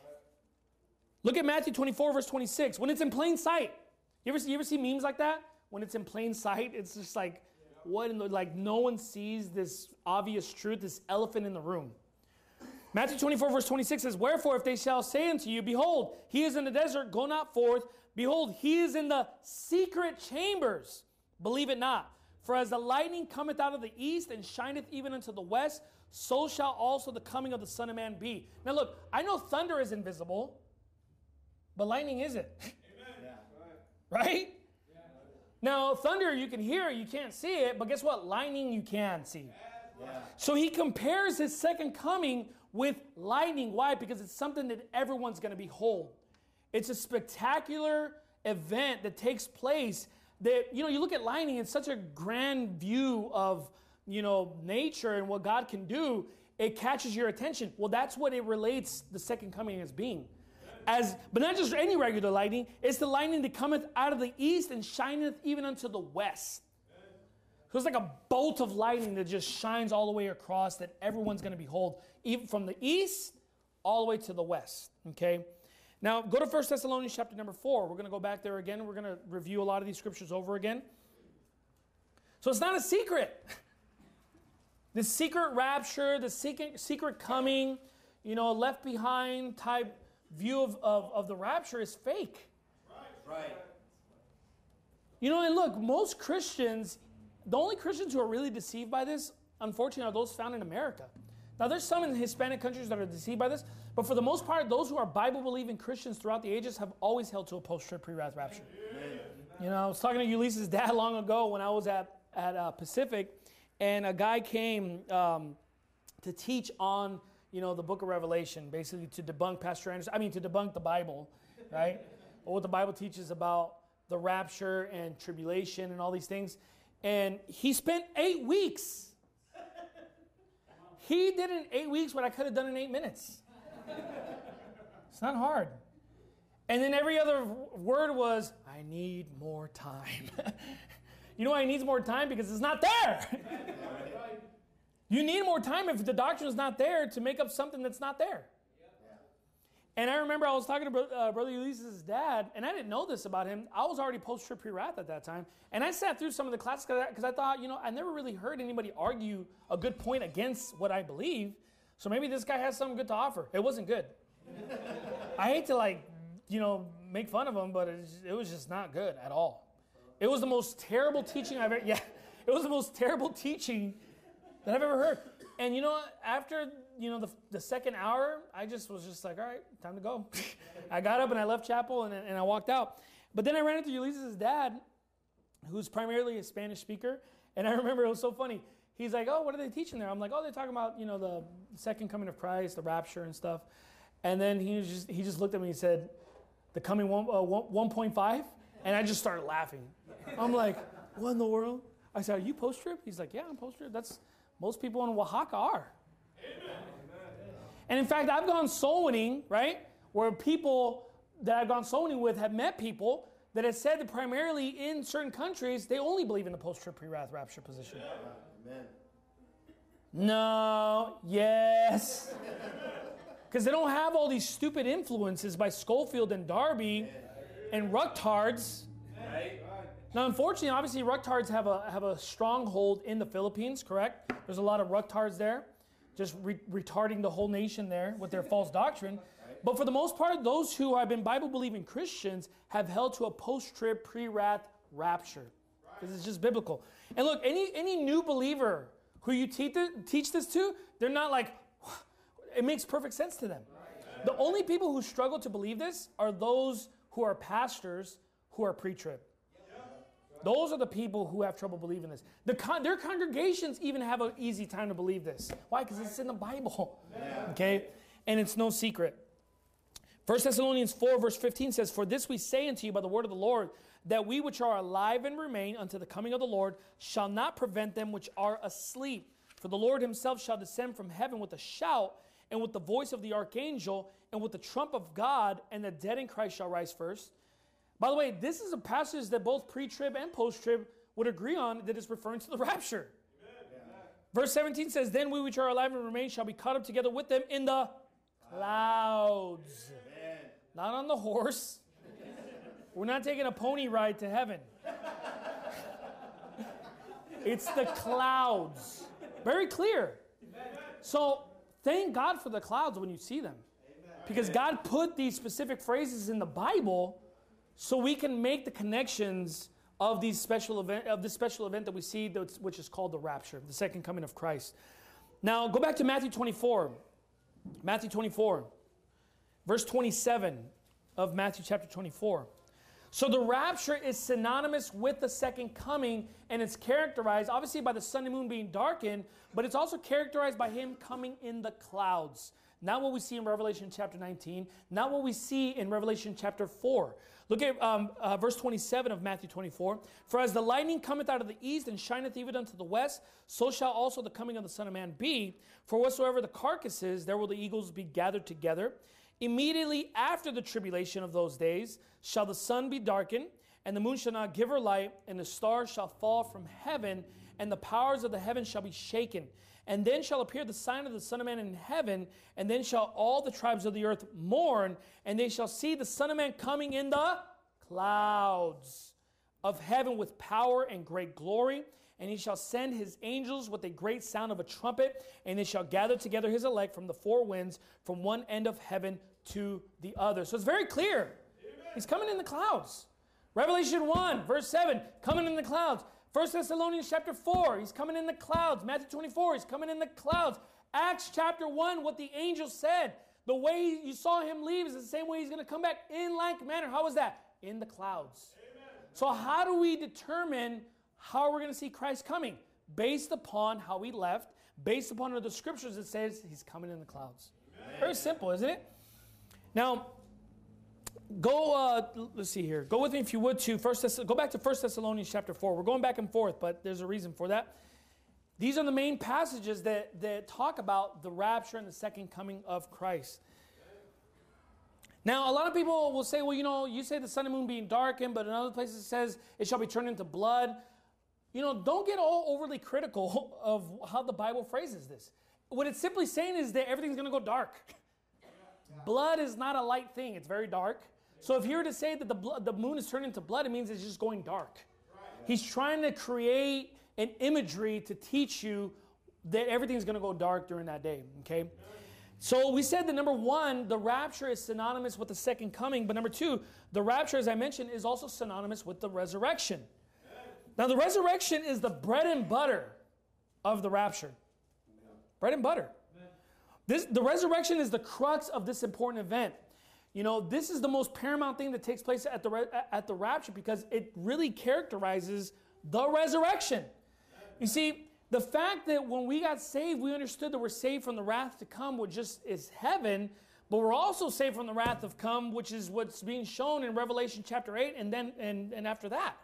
Look at Matthew twenty-four, verse twenty-six. When it's in plain sight. You ever, you ever see memes like that? When it's in plain sight, it's just like, what in the, like no one sees this obvious truth, this elephant in the room. Matthew twenty-four, verse twenty-six says, wherefore, if they shall say unto you, behold, he is in the desert, go not forth. Behold, he is in the secret chambers. Believe it not. For as the lightning cometh out of the east and shineth even unto the west, so shall also the coming of the Son of Man be. Now look, I know thunder is invisible, but lightning isn't. Yeah. Right? Yeah. Now, thunder, you can hear it, you can't see it, but guess what? Lightning, you can see. Yeah. So he compares his second coming with lightning. Why? Because it's something that everyone's going to behold. It's a spectacular event that takes place that, you know, you look at lightning, it's such a grand view of, you know, nature and what God can do. It catches your attention. Well, that's what it relates the second coming as being. As, but not just any regular lightning, it's the lightning that cometh out of the east and shineth even unto the west. So it's like a bolt of lightning that just shines all the way across that everyone's going to behold, even from the east all the way to the west. Okay? Now, go to First Thessalonians chapter number four. We're going to go back there again. We're going to review a lot of these scriptures over again. So it's not a secret. The secret rapture, the secret, secret coming, you know, left behind type view of, of, of the rapture is fake. Right. Right. You know, and look, most Christians, the only Christians who are really deceived by this, unfortunately, are those found in America. Now, there's some in Hispanic countries that are deceived by this, but for the most part, those who are Bible-believing Christians throughout the ages have always held to a post-trib, pre-wrath rapture. Amen. You know, I was talking to Ulysses' dad long ago when I was at, at uh, Pacific, and a guy came um, to teach on, you know, the book of Revelation, basically to debunk Pastor Anderson, I mean, to debunk the Bible, right? Or what the Bible teaches about the rapture and tribulation and all these things. And he spent eight weeks. He did in eight weeks what I could have done in eight minutes. It's not hard. And then every other word was, I need more time. You know why he needs more time? Because it's not there. You need more time if the doctrine is not there to make up something that's not there. And I remember I was talking to bro- uh, Brother Ulysses' dad, and I didn't know this about him. I was already post-trib pre-wrath at that time. And I sat through some of the classes because I thought, you know, I never really heard anybody argue a good point against what I believe. So maybe this guy has something good to offer. It wasn't good. I hate to, like, you know, make fun of him, but it, it was just not good at all. It was the most terrible teaching I've ever, yeah, it was the most terrible teaching that I've ever heard. And you know what? After, you know, the, the second hour, I just was just like, all right, time to go. I got up and I left chapel and, and I walked out. But then I ran into Ulysses' dad, who's primarily a Spanish speaker. And I remember it was so funny. He's like, oh, what are they teaching there? I'm like, oh, they're talking about, you know, the second coming of Christ, the rapture and stuff. And then he was just he just looked at me and he said, the coming one, uh, one point five? And I just started laughing. I'm like, what in the world? I said, are you post-trib? He's like, yeah, I'm post-trib. That's most people in Oaxaca are. Amen. And in fact, I've gone soul winning, right? Where people that I've gone soul winning with have met people that have said that primarily in certain countries, they only believe in the post-trib, pre-wrath, rapture position. Amen. No, yes. Because they don't have all these stupid influences by Schofield and Darby and Rucktards. Right. Now, unfortunately, obviously, Rucktards have a have a stronghold in the Philippines, correct? There's a lot of Rucktards there, just re- retarding the whole nation there with their false doctrine. But for the most part, those who have been Bible-believing Christians have held to a post-trib, pre-wrath rapture. Because it's just biblical. And look, any any new believer who you teach, teach this to, they're not like, it makes perfect sense to them. The only people who struggle to believe this are those who are pastors who are pre-trib. Those are the people who have trouble believing this. The con- their congregations even have an easy time to believe this. Why? Because it's in the Bible. Yeah. Okay? And it's no secret. First Thessalonians four verse fifteen says, for this we say unto you by the word of the Lord, that we which are alive and remain unto the coming of the Lord shall not prevent them which are asleep. For the Lord himself shall descend from heaven with a shout, and with the voice of the archangel, and with the trump of God, and the dead in Christ shall rise first. By the way, this is a passage that both pre-trib and post-trib would agree on that is referring to the rapture. Amen. Verse seventeen says, then we which are alive and remain shall be caught up together with them in the clouds. Amen. Not on the horse. We're not taking a pony ride to heaven. It's the clouds. Very clear. So thank God for the clouds when you see them. Because God put these specific phrases in the Bible so we can make the connections of these special event of this special event that we see, which is called the rapture, the second coming of Christ. Now go back to Matthew twenty-four. Matthew twenty-four, verse twenty-seven of Matthew chapter twenty-four. So the rapture is synonymous with the second coming, and it's characterized, obviously, by the sun and moon being darkened, but it's also characterized by him coming in the clouds. Not what we see in Revelation chapter nineteen, not what we see in Revelation chapter four. Look at um, uh, verse twenty-seven of Matthew twenty-four. For as the lightning cometh out of the east and shineth even unto the west, so shall also the coming of the Son of Man be. For whatsoever the carcass is, there will the eagles be gathered together. Immediately after the tribulation of those days shall the sun be darkened, and the moon shall not give her light, and the stars shall fall from heaven, and the powers of the heavens shall be shaken. And then shall appear the sign of the Son of Man in heaven, and then shall all the tribes of the earth mourn, and they shall see the Son of Man coming in the clouds of heaven with power and great glory. And he shall send his angels with a great sound of a trumpet, and they shall gather together his elect from the four winds, from one end of heaven to the other. So it's very clear. Amen. He's coming in the clouds. Revelation one, verse seven, coming in the clouds. First Thessalonians chapter four, he's coming in the clouds. Matthew twenty-four, he's coming in the clouds. Acts chapter one, what the angel said. The way you saw him leave is the same way he's going to come back in like manner. How was that? In the clouds. Amen. So how do we determine how we're going to see Christ coming? Based upon how he left, based upon the scriptures that says he's coming in the clouds. Amen. Very simple, isn't it? Now, go, uh, let's see here. Go with me if you would to First Thess- go back to First Thessalonians chapter four. We're going back and forth, but there's a reason for that. These are the main passages that, that talk about the rapture and the second coming of Christ. Now, a lot of people will say, well, you know, you say the sun and moon being darkened, but in other places it says it shall be turned into blood. You know, don't get all overly critical of how the Bible phrases this. What it's simply saying is that everything's going to go dark. Yeah. Blood is not a light thing. It's very dark. So if you were to say that the blood, the moon is turning into blood, it means it's just going dark. Right. He's trying to create an imagery to teach you that everything's going to go dark during that day. Okay? So we said that number one, the rapture is synonymous with the second coming. But number two, the rapture, as I mentioned, is also synonymous with the resurrection. Now, the resurrection is the bread and butter of the rapture. Bread and butter. This, the resurrection is the crux of this important event. You know, this is the most paramount thing that takes place at the, at the rapture because it really characterizes the resurrection. You see, the fact that when we got saved, we understood that we're saved from the wrath to come, which just is heaven, but we're also saved from the wrath of come, which is what's being shown in Revelation chapter eight and then and, and after that.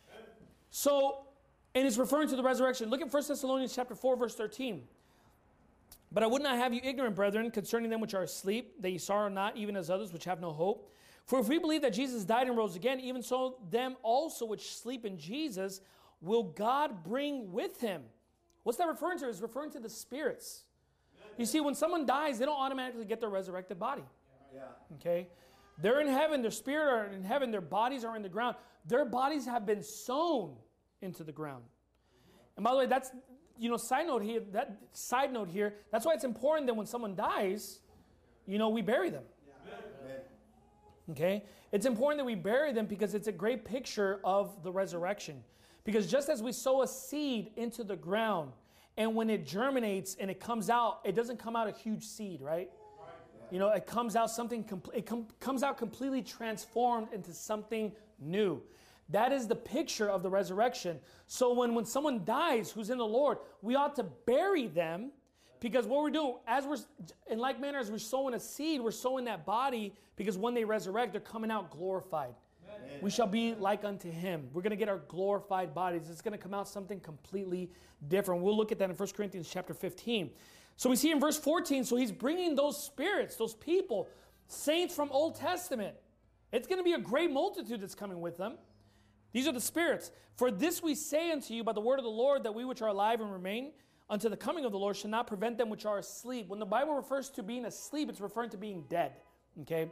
So, and it's referring to the resurrection. Look at First Thessalonians chapter four, verse thirteen. But I would not have you ignorant, brethren, concerning them which are asleep, that ye sorrow not, even as others which have no hope. For if we believe that Jesus died and rose again, even so them also which sleep in Jesus will God bring with him. What's that referring to? It's referring to the spirits. You see, when someone dies, they don't automatically get their resurrected body. Yeah. Okay? They're in heaven, their spirit are in heaven, their bodies are in the ground. Their bodies have been sown into the ground. And by the way, that's, you know, side note here, that side note here, that's why it's important that when someone dies, you know, we bury them. Yeah. Okay? It's important that we bury them because it's a great picture of the resurrection. Because just as we sow a seed into the ground, and when it germinates and it comes out, it doesn't come out a huge seed, right? You know, it comes out something, compl- it com- comes out completely transformed into something new. That is the picture of the resurrection. So when, when someone dies who's in the Lord, we ought to bury them because what we're doing, as we're, in like manner as we're sowing a seed, we're sowing that body because when they resurrect, they're coming out glorified. Amen. We shall be like unto him. We're going to get our glorified bodies. It's going to come out something completely different. We'll look at that in First Corinthians chapter fifteen. So we see in verse fourteen, so he's bringing those spirits, those people, saints from Old Testament. It's going to be a great multitude that's coming with them. These are the spirits. For this we say unto you by the word of the Lord, that we which are alive and remain unto the coming of the Lord shall not prevent them which are asleep. When the Bible refers to being asleep, it's referring to being dead. Okay?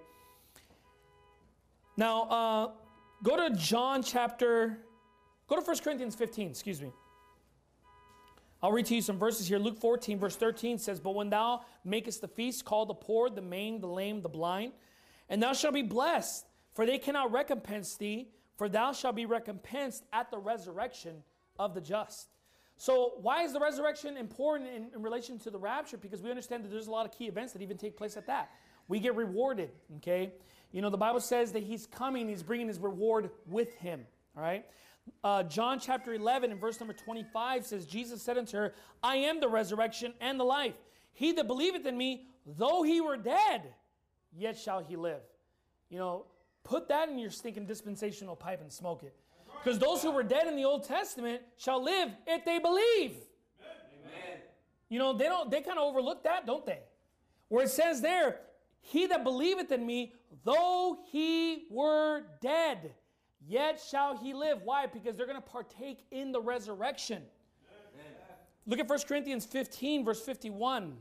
Now, uh, go to John chapter, go to First Corinthians fifteen, excuse me. I'll read to you some verses here. Luke fourteen, verse thirteen says, But when thou makest the feast, call the poor, the maimed, the lame, the blind, and thou shalt be blessed, for they cannot recompense thee, for thou shalt be recompensed at the resurrection of the just. So why is the resurrection important in, in relation to the rapture? Because we understand that there's a lot of key events that even take place at that. We get rewarded, okay? You know, the Bible says that he's coming, he's bringing his reward with him, all right? Uh, John chapter eleven and verse number twenty-five says, Jesus said unto her, I am the resurrection and the life. He that believeth in me, though he were dead, yet shall he live. You know, put that in your stinking dispensational pipe and smoke it. Because those who were dead in the Old Testament shall live if they believe. Amen. You know, they don't. They kind of overlook that, don't they? Where it says there, he that believeth in me, though he were dead, yet shall he live. Why? Because they're going to partake in the resurrection. Amen. Look at First Corinthians fifteen, verse fifty-one.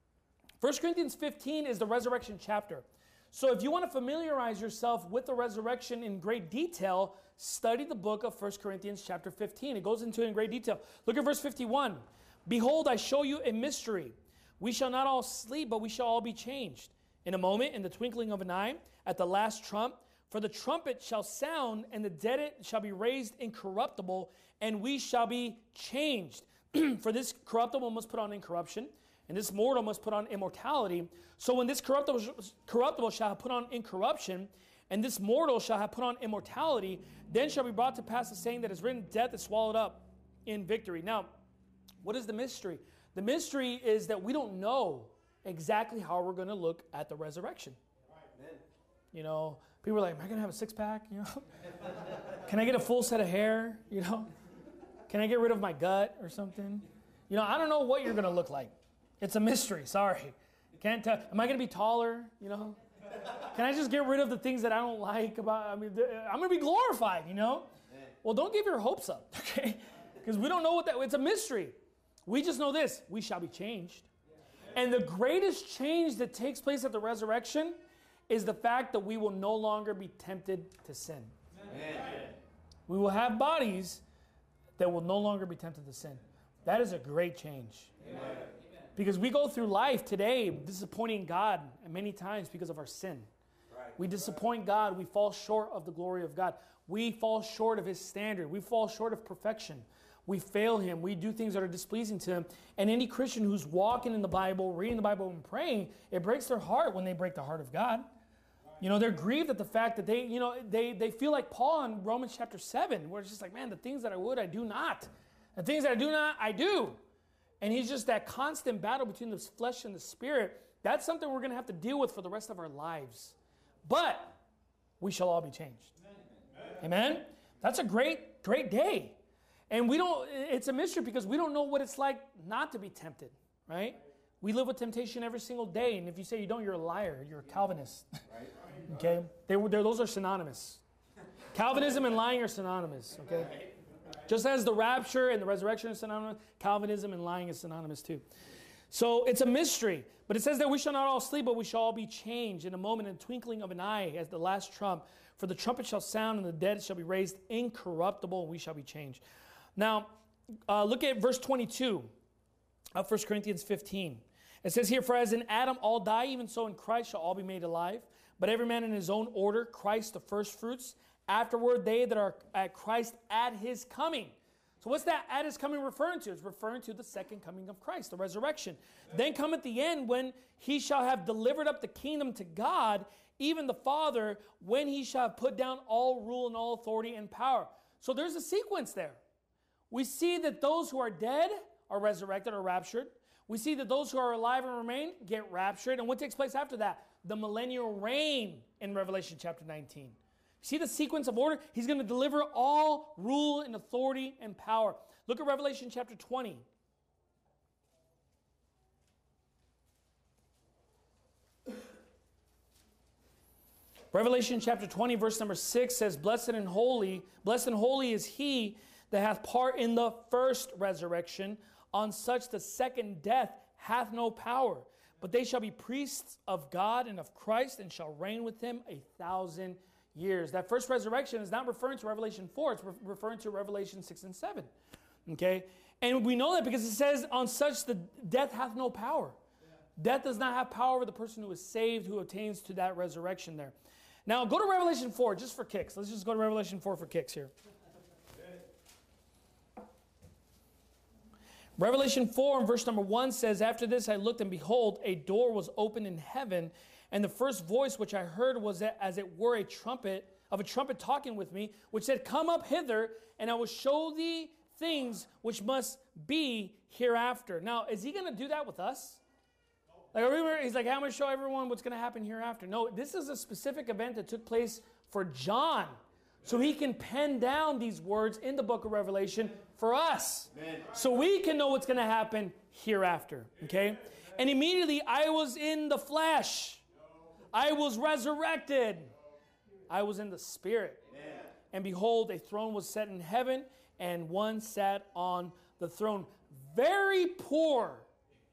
First Corinthians fifteen is the resurrection chapter. So if you want to familiarize yourself with the resurrection in great detail, study the book of First Corinthians chapter fifteen. It goes into it in great detail. Look at verse fifty-one. Behold, I show you a mystery. We shall not all sleep, but we shall all be changed. In a moment, in the twinkling of an eye, at the last trump, for the trumpet shall sound, and the dead shall be raised incorruptible, and we shall be changed. For this corruptible must put on incorruption, and this mortal must put on immortality. So when this corruptible, corruptible shall have put on incorruption, and this mortal shall have put on immortality, then shall be brought to pass the saying that is written, death is swallowed up in victory. Now, what is the mystery? The mystery is that we don't know exactly how we're going to look at the resurrection. Amen. You know, people are like, am I going to have a six-pack? You know, can I get a full set of hair? You know, can I get rid of my gut or something? You know, I don't know what you're going to look like. It's a mystery. Sorry. Can't tell. Am I going to be taller? You know, can I just get rid of the things that I don't like about, I mean, I'm going to be glorified, you know? Well, don't give your hopes up, okay? Because we don't know what that, it's a mystery. We just know this, we shall be changed. And the greatest change that takes place at the resurrection is the fact that we will no longer be tempted to sin. Amen. We will have bodies that will no longer be tempted to sin. That is a great change. Amen. Because we go through life today disappointing God many times because of our sin. Right. We disappoint God. We fall short of the glory of God. We fall short of His standard. We fall short of perfection. We fail Him. We do things that are displeasing to Him. And any Christian who's walking in the Bible, reading the Bible, and praying, it breaks their heart when they break the heart of God. You know, they're grieved at the fact that they, you know, they, they feel like Paul in Romans chapter seven, where it's just like, man, the things that I would, I do not. The things that I do not, I do. And he's just that constant battle between the flesh and the spirit. That's something we're going to have to deal with for the rest of our lives. But we shall all be changed. Amen. Amen? That's a great, great day. And we don't, it's a mystery because we don't know what it's like not to be tempted, right? We live with temptation every single day. And if you say you don't, you're a liar. You're a Calvinist. Right. Okay? They, they're, those are synonymous. Calvinism and lying are synonymous. Okay? Just as the rapture and the resurrection are synonymous, Calvinism and lying is synonymous too. So it's a mystery. But it says that we shall not all sleep, but we shall all be changed in a moment, in the twinkling of an eye, as the last trump. For the trumpet shall sound, and the dead shall be raised incorruptible, and we shall be changed. Now, uh, look at verse twenty-two of First Corinthians fifteen. It says here, for as in Adam all die, even so in Christ shall all be made alive. But every man in his own order, Christ the firstfruits. Afterward, they that are at Christ at His coming. So what's that at His coming referring to? It's referring to the second coming of Christ, the resurrection. Then come at the end when He shall have delivered up the kingdom to God, even the Father, when He shall have put down all rule and all authority and power. So there's a sequence there. We see that those who are dead are resurrected or raptured. We see that those who are alive and remain get raptured. And what takes place after that? The millennial reign in Revelation chapter nineteen. See the sequence of order? He's going to deliver all rule and authority and power. Look at Revelation chapter twenty. Revelation chapter twenty, verse number six says, Blessed and holy, blessed and holy is he that hath part in the first resurrection. On such the second death hath no power. But they shall be priests of God and of Christ, and shall reign with him a thousand years. That first resurrection is not referring to Revelation four. It's re- referring to Revelation six and seven. Okay? And we know that because it says, on such the death hath no power. Yeah. Death does not have power over the person who is saved, who attains to that resurrection there. Now, go to Revelation four, just for kicks. Let's just go to Revelation four for kicks here. Revelation four and verse number one says, After this I looked, and behold, a door was opened in heaven, and the first voice which I heard was as it were a trumpet, of a trumpet talking with me, which said, Come up hither, and I will show thee things which must be hereafter. Now, is he going to do that with us? Like, I remember, he's like, I'm going to show everyone what's going to happen hereafter. No, this is a specific event that took place for John, so he can pen down these words in the book of Revelation for us. Amen. So we can know what's going to happen hereafter. Okay? And immediately I was in the flesh. I was resurrected. I was in the spirit. Amen. And behold, a throne was set in heaven, and one sat on the throne. Very poor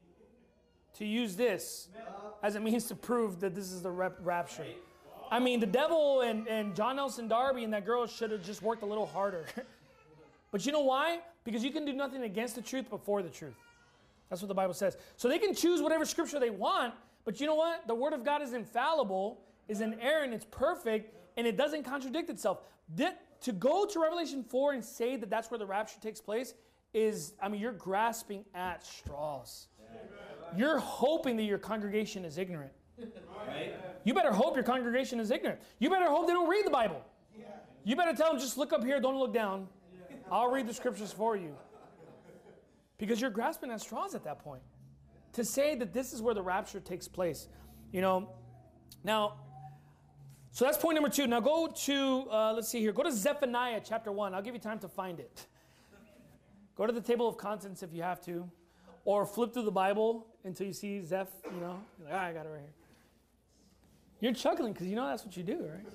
to use this as a means to prove that this is the rep- rapture. I mean, the devil and, and John Nelson Darby and that girl should have just worked a little harder. But you know why? Because you can do nothing against the truth but for the truth. That's what the Bible says. So they can choose whatever scripture they want, but you know what? The Word of God is infallible, is inerrant, it's perfect, and it doesn't contradict itself. That, to go to Revelation four and say that that's where the rapture takes place is, I mean, you're grasping at straws. You're hoping that your congregation is ignorant. Right. You better hope your congregation is ignorant. You better hope they don't read the Bible. You better tell them, just look up here, don't look down. I'll read the scriptures for you. Because you're grasping at straws at that point. To say that this is where the rapture takes place. You know, now, so that's point number two. Now go to, uh, let's see here, go to Zephaniah chapter one. I'll give you time to find it. Go to the table of contents if you have to. Or flip through the Bible until you see Zeph, you know. You're like, ah, I got it right here. You're chuckling because you know that's what you do, right?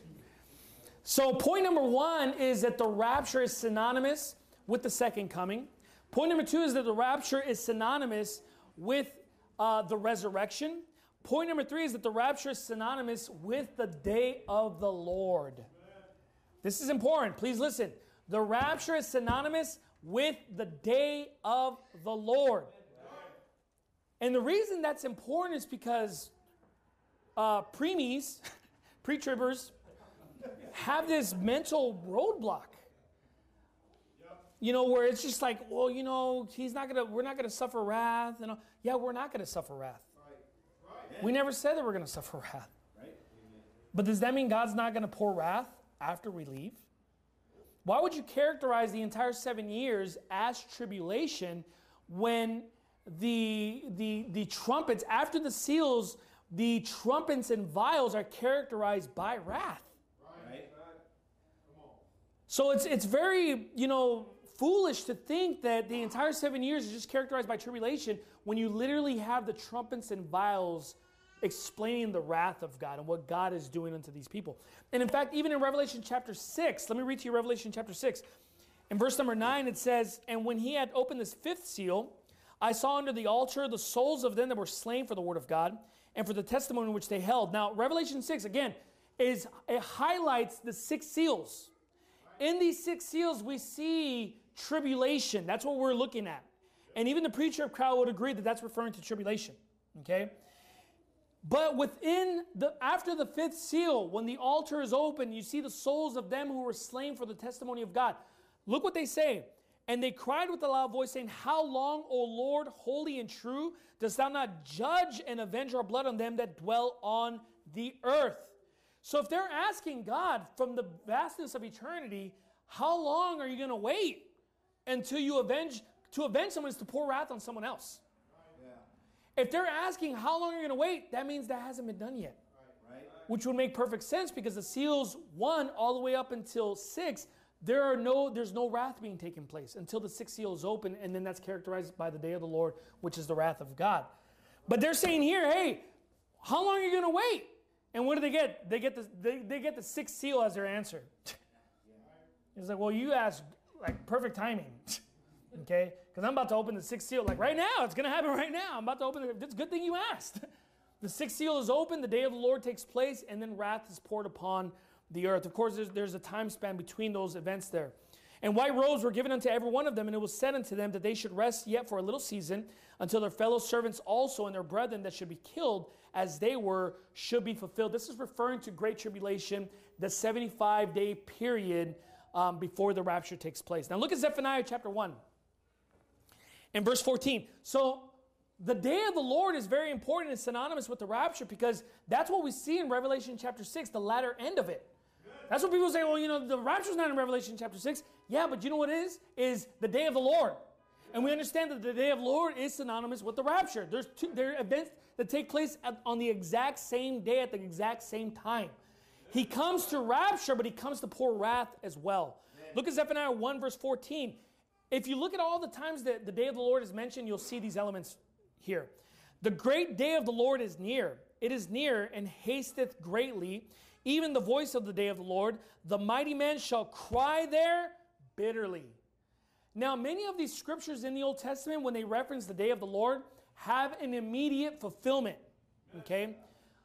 So point number one is that the rapture is synonymous with the second coming. Point number two is that the rapture is synonymous with uh, the resurrection. Point number three is that the rapture is synonymous with the day of the Lord. This is important. Please listen. The rapture is synonymous with the day of the Lord. And the reason that's important is because uh, preemies, pre-tribbers, have this mental roadblock. You know, where it's just like, well, you know, he's not gonna, we're not gonna suffer wrath. You know, yeah, we're not gonna suffer wrath. We never said that we're gonna suffer wrath. But does that mean God's not gonna pour wrath after we leave? Why would you characterize the entire seven years as tribulation when the, the, the trumpets, after the seals, the trumpets and vials are characterized by wrath? Right. So it's it's very, you know, foolish to think that the entire seven years is just characterized by tribulation when you literally have the trumpets and vials explaining the wrath of God and what God is doing unto these people. And in fact, even in Revelation chapter six, let me read to you Revelation chapter six. In verse number nine, it says, And when he had opened this fifth seal, I saw under the altar the souls of them that were slain for the word of God and for the testimony which they held. Now, Revelation six, again, is it highlights the six seals. In these six seals, we see tribulation. That's what we're looking at. And even the preacher crowd would agree that that's referring to tribulation. Okay? But within the, after the fifth seal, when the altar is open, you see the souls of them who were slain for the testimony of God. Look what they say. And they cried with a loud voice, saying, How long, O Lord, holy and true, dost thou not judge and avenge our blood on them that dwell on the earth? So if they're asking God from the vastness of eternity, how long are you going to wait until you avenge, to avenge someone is to pour wrath on someone else? If they're asking how long are you going to wait, that means that hasn't been done yet. Right. Right. Which would make perfect sense because the seals one all the way up until six, there are no, there's no wrath being taken place until the sixth seal is open, and then that's characterized by the day of the Lord, which is the wrath of God. But they're saying here, hey, how long are you going to wait? And what do they get? They get the they, they get the sixth seal as their answer. It's like, well, you asked like perfect timing. Okay? Because I'm about to open the sixth seal. Like right now, it's going to happen right now. I'm about to open it. It's a good thing you asked. The sixth seal is open, the day of the Lord takes place, and then wrath is poured upon the earth. Of course, there's, there's a time span between those events there. And white robes were given unto every one of them, and it was said unto them that they should rest yet for a little season, until their fellow servants also and their brethren that should be killed as they were should be fulfilled. This is referring to Great Tribulation, the seventy-five day period um, before the rapture takes place. Now look at Zephaniah chapter one and verse fourteen. So the day of the Lord is very important and synonymous with the rapture, because that's what we see in Revelation chapter six, the latter end of it. That's what people say, well, you know, the rapture's not in Revelation chapter six. Yeah, but you know what it is? Is the day of the Lord. And we understand that the day of the Lord is synonymous with the rapture. There's two, there are events that take place at, on the exact same day at the exact same time. He comes to rapture, but he comes to pour wrath as well. Look at Zephaniah one verse fourteen. If you look at all the times that the day of the Lord is mentioned, you'll see these elements here. The great day of the Lord is near. It is near and hasteth greatly. Even the voice of the day of the Lord. The mighty man shall cry there bitterly. Now, many of these scriptures in the Old Testament, when they reference the day of the Lord, have an immediate fulfillment. Okay?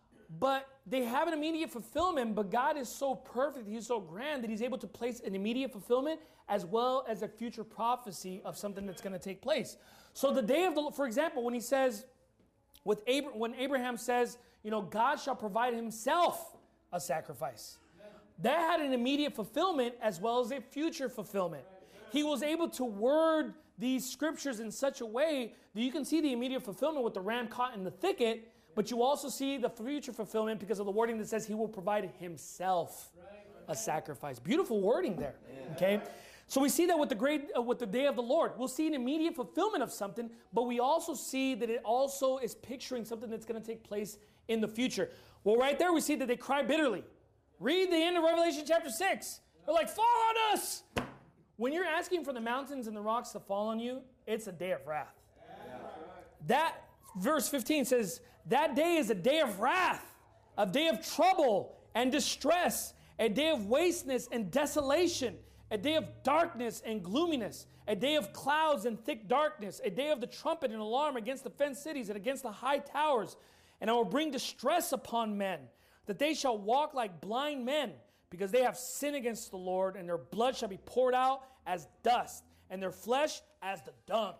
But they have an immediate fulfillment, but God is so perfect, He's so grand, that He's able to place an immediate fulfillment as well as a future prophecy of something that's going to take place. So the day of the, for example, when He says, with Abra- when Abraham says, you know, God shall provide Himself a sacrifice. That had an immediate fulfillment as well as a future fulfillment. He was able to word these scriptures in such a way that you can see the immediate fulfillment with the ram caught in the thicket, but you also see the future fulfillment because of the wording that says He will provide Himself a sacrifice. Beautiful wording there. Okay? So we see that with the great, uh, with the day of the Lord. We'll see an immediate fulfillment of something, but we also see that it also is picturing something that's going to take place in the future. Well, right there we see that they cry bitterly. Read the end of Revelation chapter six. They're like, fall on us! When you're asking for the mountains and the rocks to fall on you, it's a day of wrath. Yeah. That, verse fifteen says, that day is a day of wrath, a day of trouble and distress, a day of wasteness and desolation, a day of darkness and gloominess, a day of clouds and thick darkness, a day of the trumpet and alarm against the fenced cities and against the high towers. And I will bring distress upon men, that they shall walk like blind men, because they have sinned against the Lord, and their blood shall be poured out as dust, and their flesh as the dung.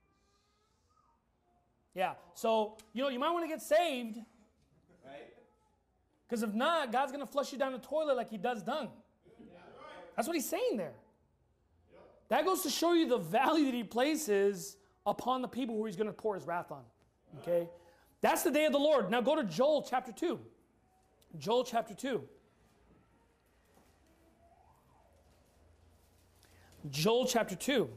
Yeah, so, you know, you might want to get saved. Right? Because if not, God's going to flush you down the toilet like He does dung. That's what He's saying there. That goes to show you the value that He places upon the people who He's going to pour His wrath on. Okay? That's the day of the Lord. Now go to Joel chapter two. Joel chapter two. Joel chapter two.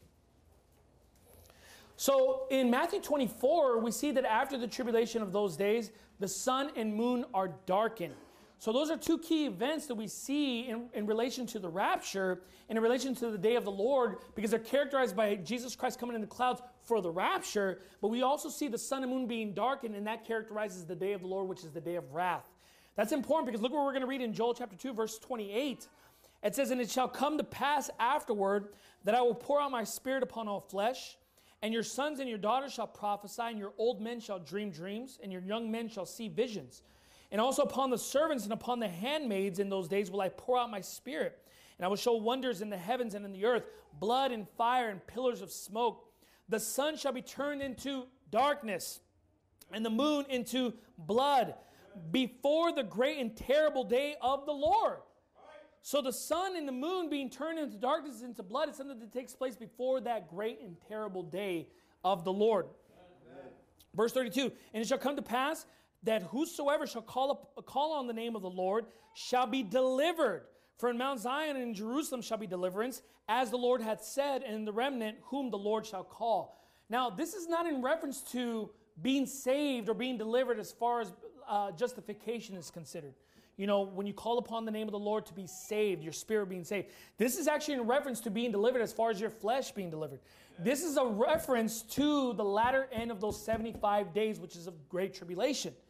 So in Matthew twenty-four, we see that after the tribulation of those days, the sun and moon are darkened. So those are two key events that we see in, in relation to the rapture and in relation to the day of the Lord, because they're characterized by Jesus Christ coming in the clouds for the rapture. But we also see the sun and moon being darkened, and that characterizes the day of the Lord, which is the day of wrath. That's important because look what we're going to read in Joel chapter two, verse twenty-eight. It says, and it shall come to pass afterward that I will pour out my spirit upon all flesh, and your sons and your daughters shall prophesy, and your old men shall dream dreams, and your young men shall see visions. And also upon the servants and upon the handmaids in those days will I pour out my spirit. And I will show wonders in the heavens and in the earth, blood and fire and pillars of smoke. The sun shall be turned into darkness, and the moon into blood, before the great and terrible day of the Lord. So the sun and the moon being turned into darkness, into blood, is something that takes place before that great and terrible day of the Lord. Amen. Verse thirty-two, and it shall come to pass that whosoever shall call, up, call on the name of the Lord shall be delivered. For in Mount Zion and in Jerusalem shall be deliverance, as the Lord hath said, and in the remnant whom the Lord shall call. Now, this is not in reference to being saved or being delivered as far as uh, justification is considered. You know, when you call upon the name of the Lord to be saved, your spirit being saved. This is actually in reference to being delivered as far as your flesh being delivered. This is a reference to the latter end of those seventy-five days, which is of great tribulation.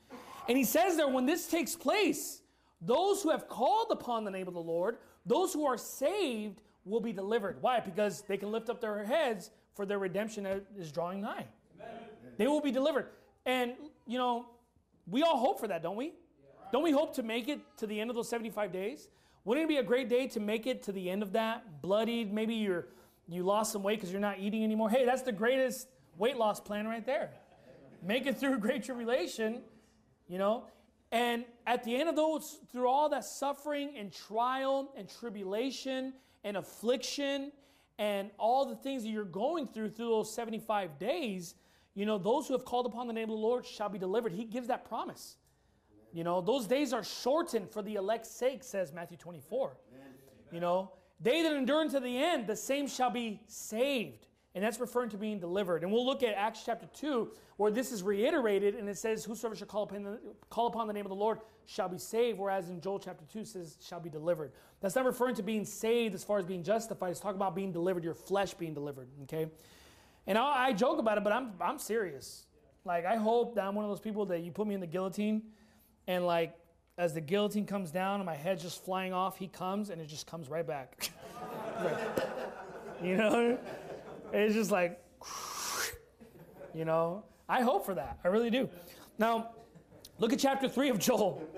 And he says there, when this takes place, those who have called upon the name of the Lord, those who are saved will be delivered. Why? Because they can lift up their heads, for their redemption is drawing nigh. Amen. They will be delivered. And, you know, we all hope for that, don't we? Yeah. Don't we hope to make it to the end of those seventy-five days? Wouldn't it be a great day to make it to the end of that? Bloodied, maybe you're you lost some weight because you're not eating anymore. Hey, that's the greatest weight loss plan right there. Make it through great tribulation, you know. And at the end of those, through all that suffering and trial and tribulation and affliction and all the things that you're going through through those seventy-five days, you know, those who have called upon the name of the Lord shall be delivered. He gives that promise. You know, those days are shortened for the elect's sake, says Matthew twenty-four. Amen. You know, they that endure unto the end, the same shall be saved. And that's referring to being delivered. And we'll look at Acts chapter two, where this is reiterated, and it says, whosoever shall call upon the, call upon the name of the Lord shall be saved, whereas in Joel chapter two says, shall be delivered. That's not referring to being saved as far as being justified. It's talking about being delivered, your flesh being delivered, okay? And I, I joke about it, but I'm I'm serious. Like, I hope that I'm one of those people that you put me in the guillotine, and like, as the guillotine comes down and my head's just flying off, he comes, and it just comes right back. Like, you know? It's just like, you know, I hope for that. I really do. Now, look at chapter three of Joel.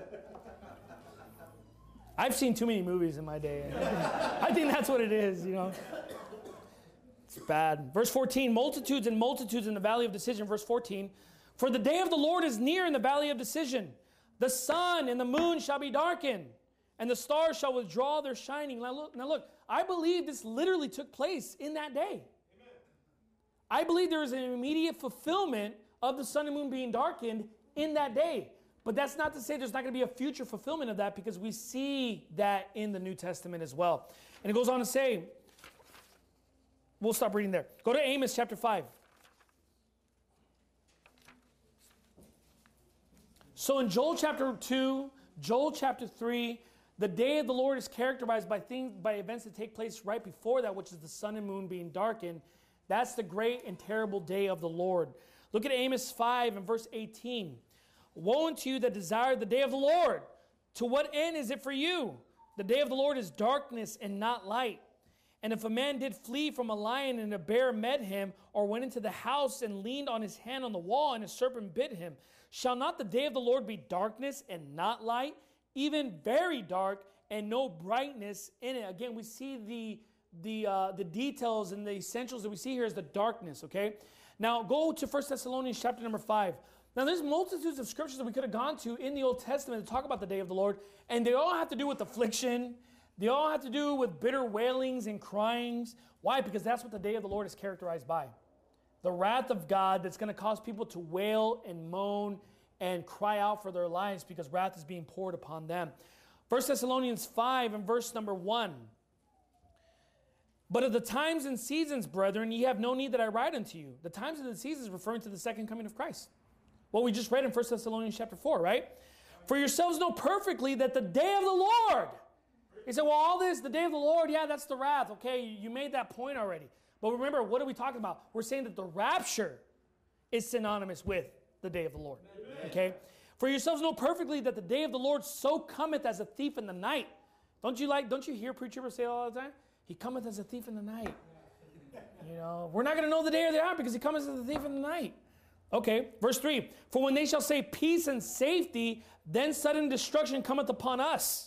I've seen too many movies in my day. I think that's what it is, you know. It's bad. Verse fourteen, multitudes and multitudes in the valley of decision. Verse fourteen, for the day of the Lord is near in the valley of decision. The sun and the moon shall be darkened, and the stars shall withdraw their shining. Now look, now look, I believe this literally took place in that day. I believe there is an immediate fulfillment of the sun and moon being darkened in that day. But that's not to say there's not going to be a future fulfillment of that, because we see that in the New Testament as well. And it goes on to say, we'll stop reading there. Go to Amos chapter five. So in Joel chapter two, Joel chapter three, the day of the Lord is characterized by things, by events that take place right before that, which is the sun and moon being darkened. That's the great and terrible day of the Lord. Look at Amos five and verse eighteen. Woe unto you that desire the day of the Lord. To what end is it for you? The day of the Lord is darkness and not light. And if a man did flee from a lion and a bear met him, or went into the house and leaned on his hand on the wall and a serpent bit him, shall not the day of the Lord be darkness and not light, even very dark and no brightness in it? Again, we see the The uh, the details and the essentials that we see here is the darkness, okay? Now, go to First Thessalonians chapter number five. Now, there's multitudes of scriptures that we could have gone to in the Old Testament to talk about the day of the Lord, and they all have to do with affliction. They all have to do with bitter wailings and cryings. Why? Because that's what the day of the Lord is characterized by. The wrath of God that's going to cause people to wail and moan and cry out for their lives because wrath is being poured upon them. First Thessalonians five and verse number one. But of the times and seasons, brethren, ye have no need that I write unto you. The times and the seasons referring to the second coming of Christ. What we just read in First Thessalonians chapter four, right? For yourselves know perfectly that the day of the Lord. He said, well, all this, the day of the Lord, yeah, that's the wrath. Okay, you made that point already. But remember, what are we talking about? We're saying that the rapture is synonymous with the day of the Lord. Okay? For yourselves know perfectly that the day of the Lord so cometh as a thief in the night. Don't you like, don't you hear preachers say all the time? He cometh as a thief in the night. You know, we're not going to know the day or the hour because he cometh as a thief in the night. Okay, verse three. For when they shall say peace and safety, then sudden destruction cometh upon us.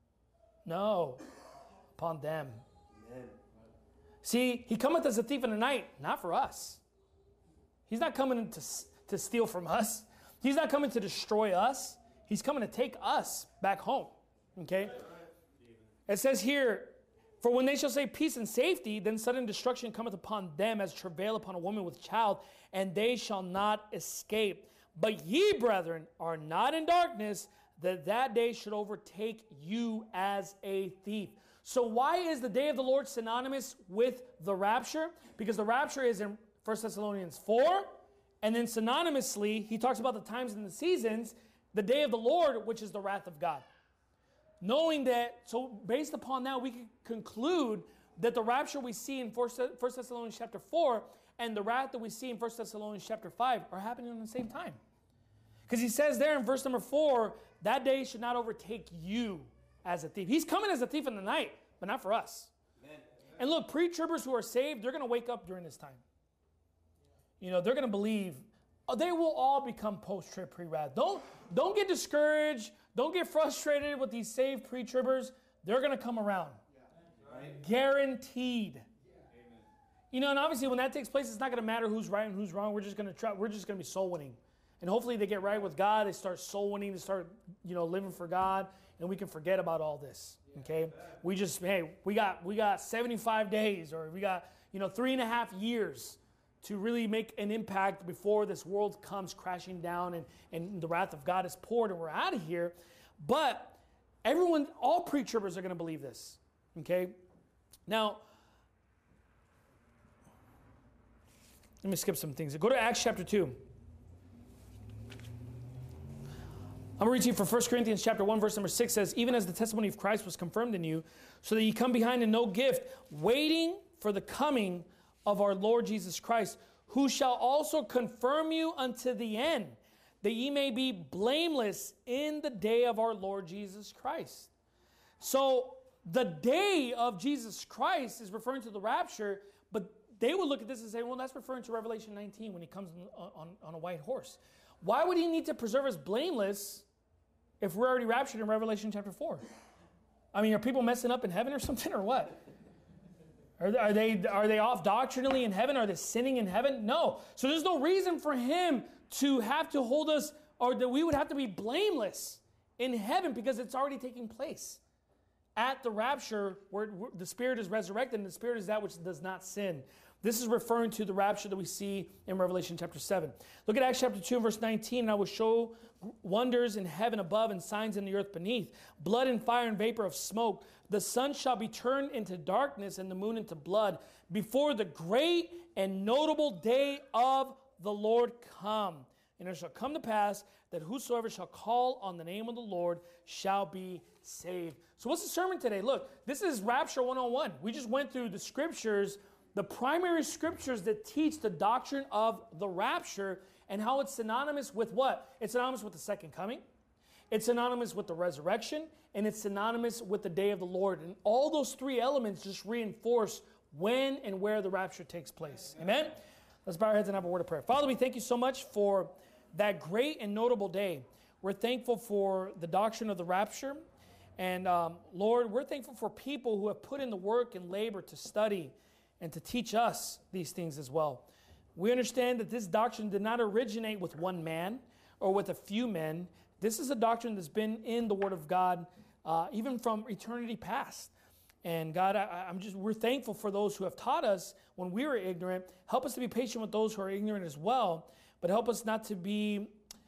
No, upon them. Amen. See, he cometh as a thief in the night, not for us. He's not coming to, to steal from us. He's not coming to destroy us. He's coming to take us back home. Okay? It says here, for when they shall say peace and safety, then sudden destruction cometh upon them as travail upon a woman with child, and they shall not escape. But ye, brethren, are not in darkness, that that day should overtake you as a thief. So why is the day of the Lord synonymous with the rapture? Because the rapture is in First Thessalonians four, and then synonymously, he talks about the times and the seasons, the day of the Lord, which is the wrath of God. Knowing that, so based upon that, we can conclude that the rapture we see in First Thessalonians chapter four and the wrath that we see in First Thessalonians chapter five are happening at the same time. Because he says there in verse number four, that day should not overtake you as a thief. He's coming as a thief in the night, but not for us. Amen. And look, pre-tribbers who are saved, they're going to wake up during this time. You know, they're going to believe. They will all become post-trib, pre-wrath. Don't, don't get discouraged. Don't get frustrated with these saved pre-tribbers. They're going to come around. Yeah. Right. Guaranteed. Yeah. You know, and obviously when that takes place, it's not going to matter who's right and who's wrong. We're just going to try. We're just going to be soul winning. And hopefully they get right with God. They start soul winning. They start, you know, living for God. And we can forget about all this. Okay? We just, hey, we got we got seventy-five days, or we got, you know, three and a half years to really make an impact before this world comes crashing down and, and the wrath of God is poured and we're out of here. But everyone, all pre-tribbers are going to believe this. Okay? Now, let me skip some things. Go to Acts chapter two. I'm going to read to you from First Corinthians chapter one, verse number six says, even as the testimony of Christ was confirmed in you, so that ye come behind in no gift, waiting for the coming of our Lord Jesus Christ, who shall also confirm you unto the end, that ye may be blameless in the day of our Lord Jesus Christ. So the day of Jesus Christ is referring to the rapture, but they would look at this and say, well, that's referring to Revelation nineteen when he comes on, on, on a white horse. Why would he need to preserve us blameless if we're already raptured in Revelation chapter four? I mean, are people messing up in heaven or something, or what? Are, are they are they off doctrinally in heaven? Are they sinning in heaven? No. So there's no reason for him to have to hold us, or that we would have to be blameless in heaven, because it's already taking place at the rapture, where the Spirit is resurrected, and the Spirit is that which does not sin. This is referring to the rapture that we see in Revelation chapter seven. Look at Acts chapter two and verse nineteen. And I will show wonders in heaven above and signs in the earth beneath, blood and fire and vapor of smoke. The sun shall be turned into darkness and the moon into blood before the great and notable day of the Lord come. And it shall come to pass that whosoever shall call on the name of the Lord shall be saved. So what's the sermon today? Look, this is Rapture one oh one. We just went through the scriptures, the primary scriptures that teach the doctrine of the rapture and how it's synonymous with what? It's synonymous with the second coming. It's synonymous with the resurrection, and it's synonymous with the day of the Lord. And all those three elements just reinforce when and where the rapture takes place. Amen? Let's bow our heads and have a word of prayer. Father, we thank you so much for that great and notable day. We're thankful for the doctrine of the rapture. And um, Lord, we're thankful for people who have put in the work and labor to study and to teach us these things as well. We understand that this doctrine did not originate with one man or with a few men. This is a doctrine that's been in the Word of God uh, even from eternity past. And God, I, I'm just we're thankful for those who have taught us when we were ignorant. Help us to be patient with those who are ignorant as well, but help us not to be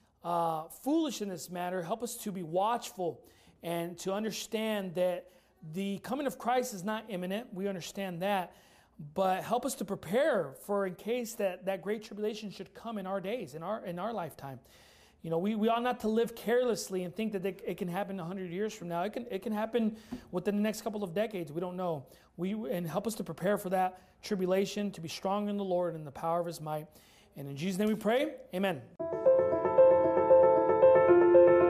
uh, foolish in this matter. Help us to be watchful and to understand that the coming of Christ is not imminent. We understand that. But help us to prepare for in case that, that great tribulation should come in our days, in our in our lifetime. You know, we, we ought not to live carelessly and think that it, it can happen a hundred years from now. It can it can happen within the next couple of decades. We don't know. We and help us to prepare for that tribulation, to be strong in the Lord and the power of His might. And in Jesus' name we pray. Amen.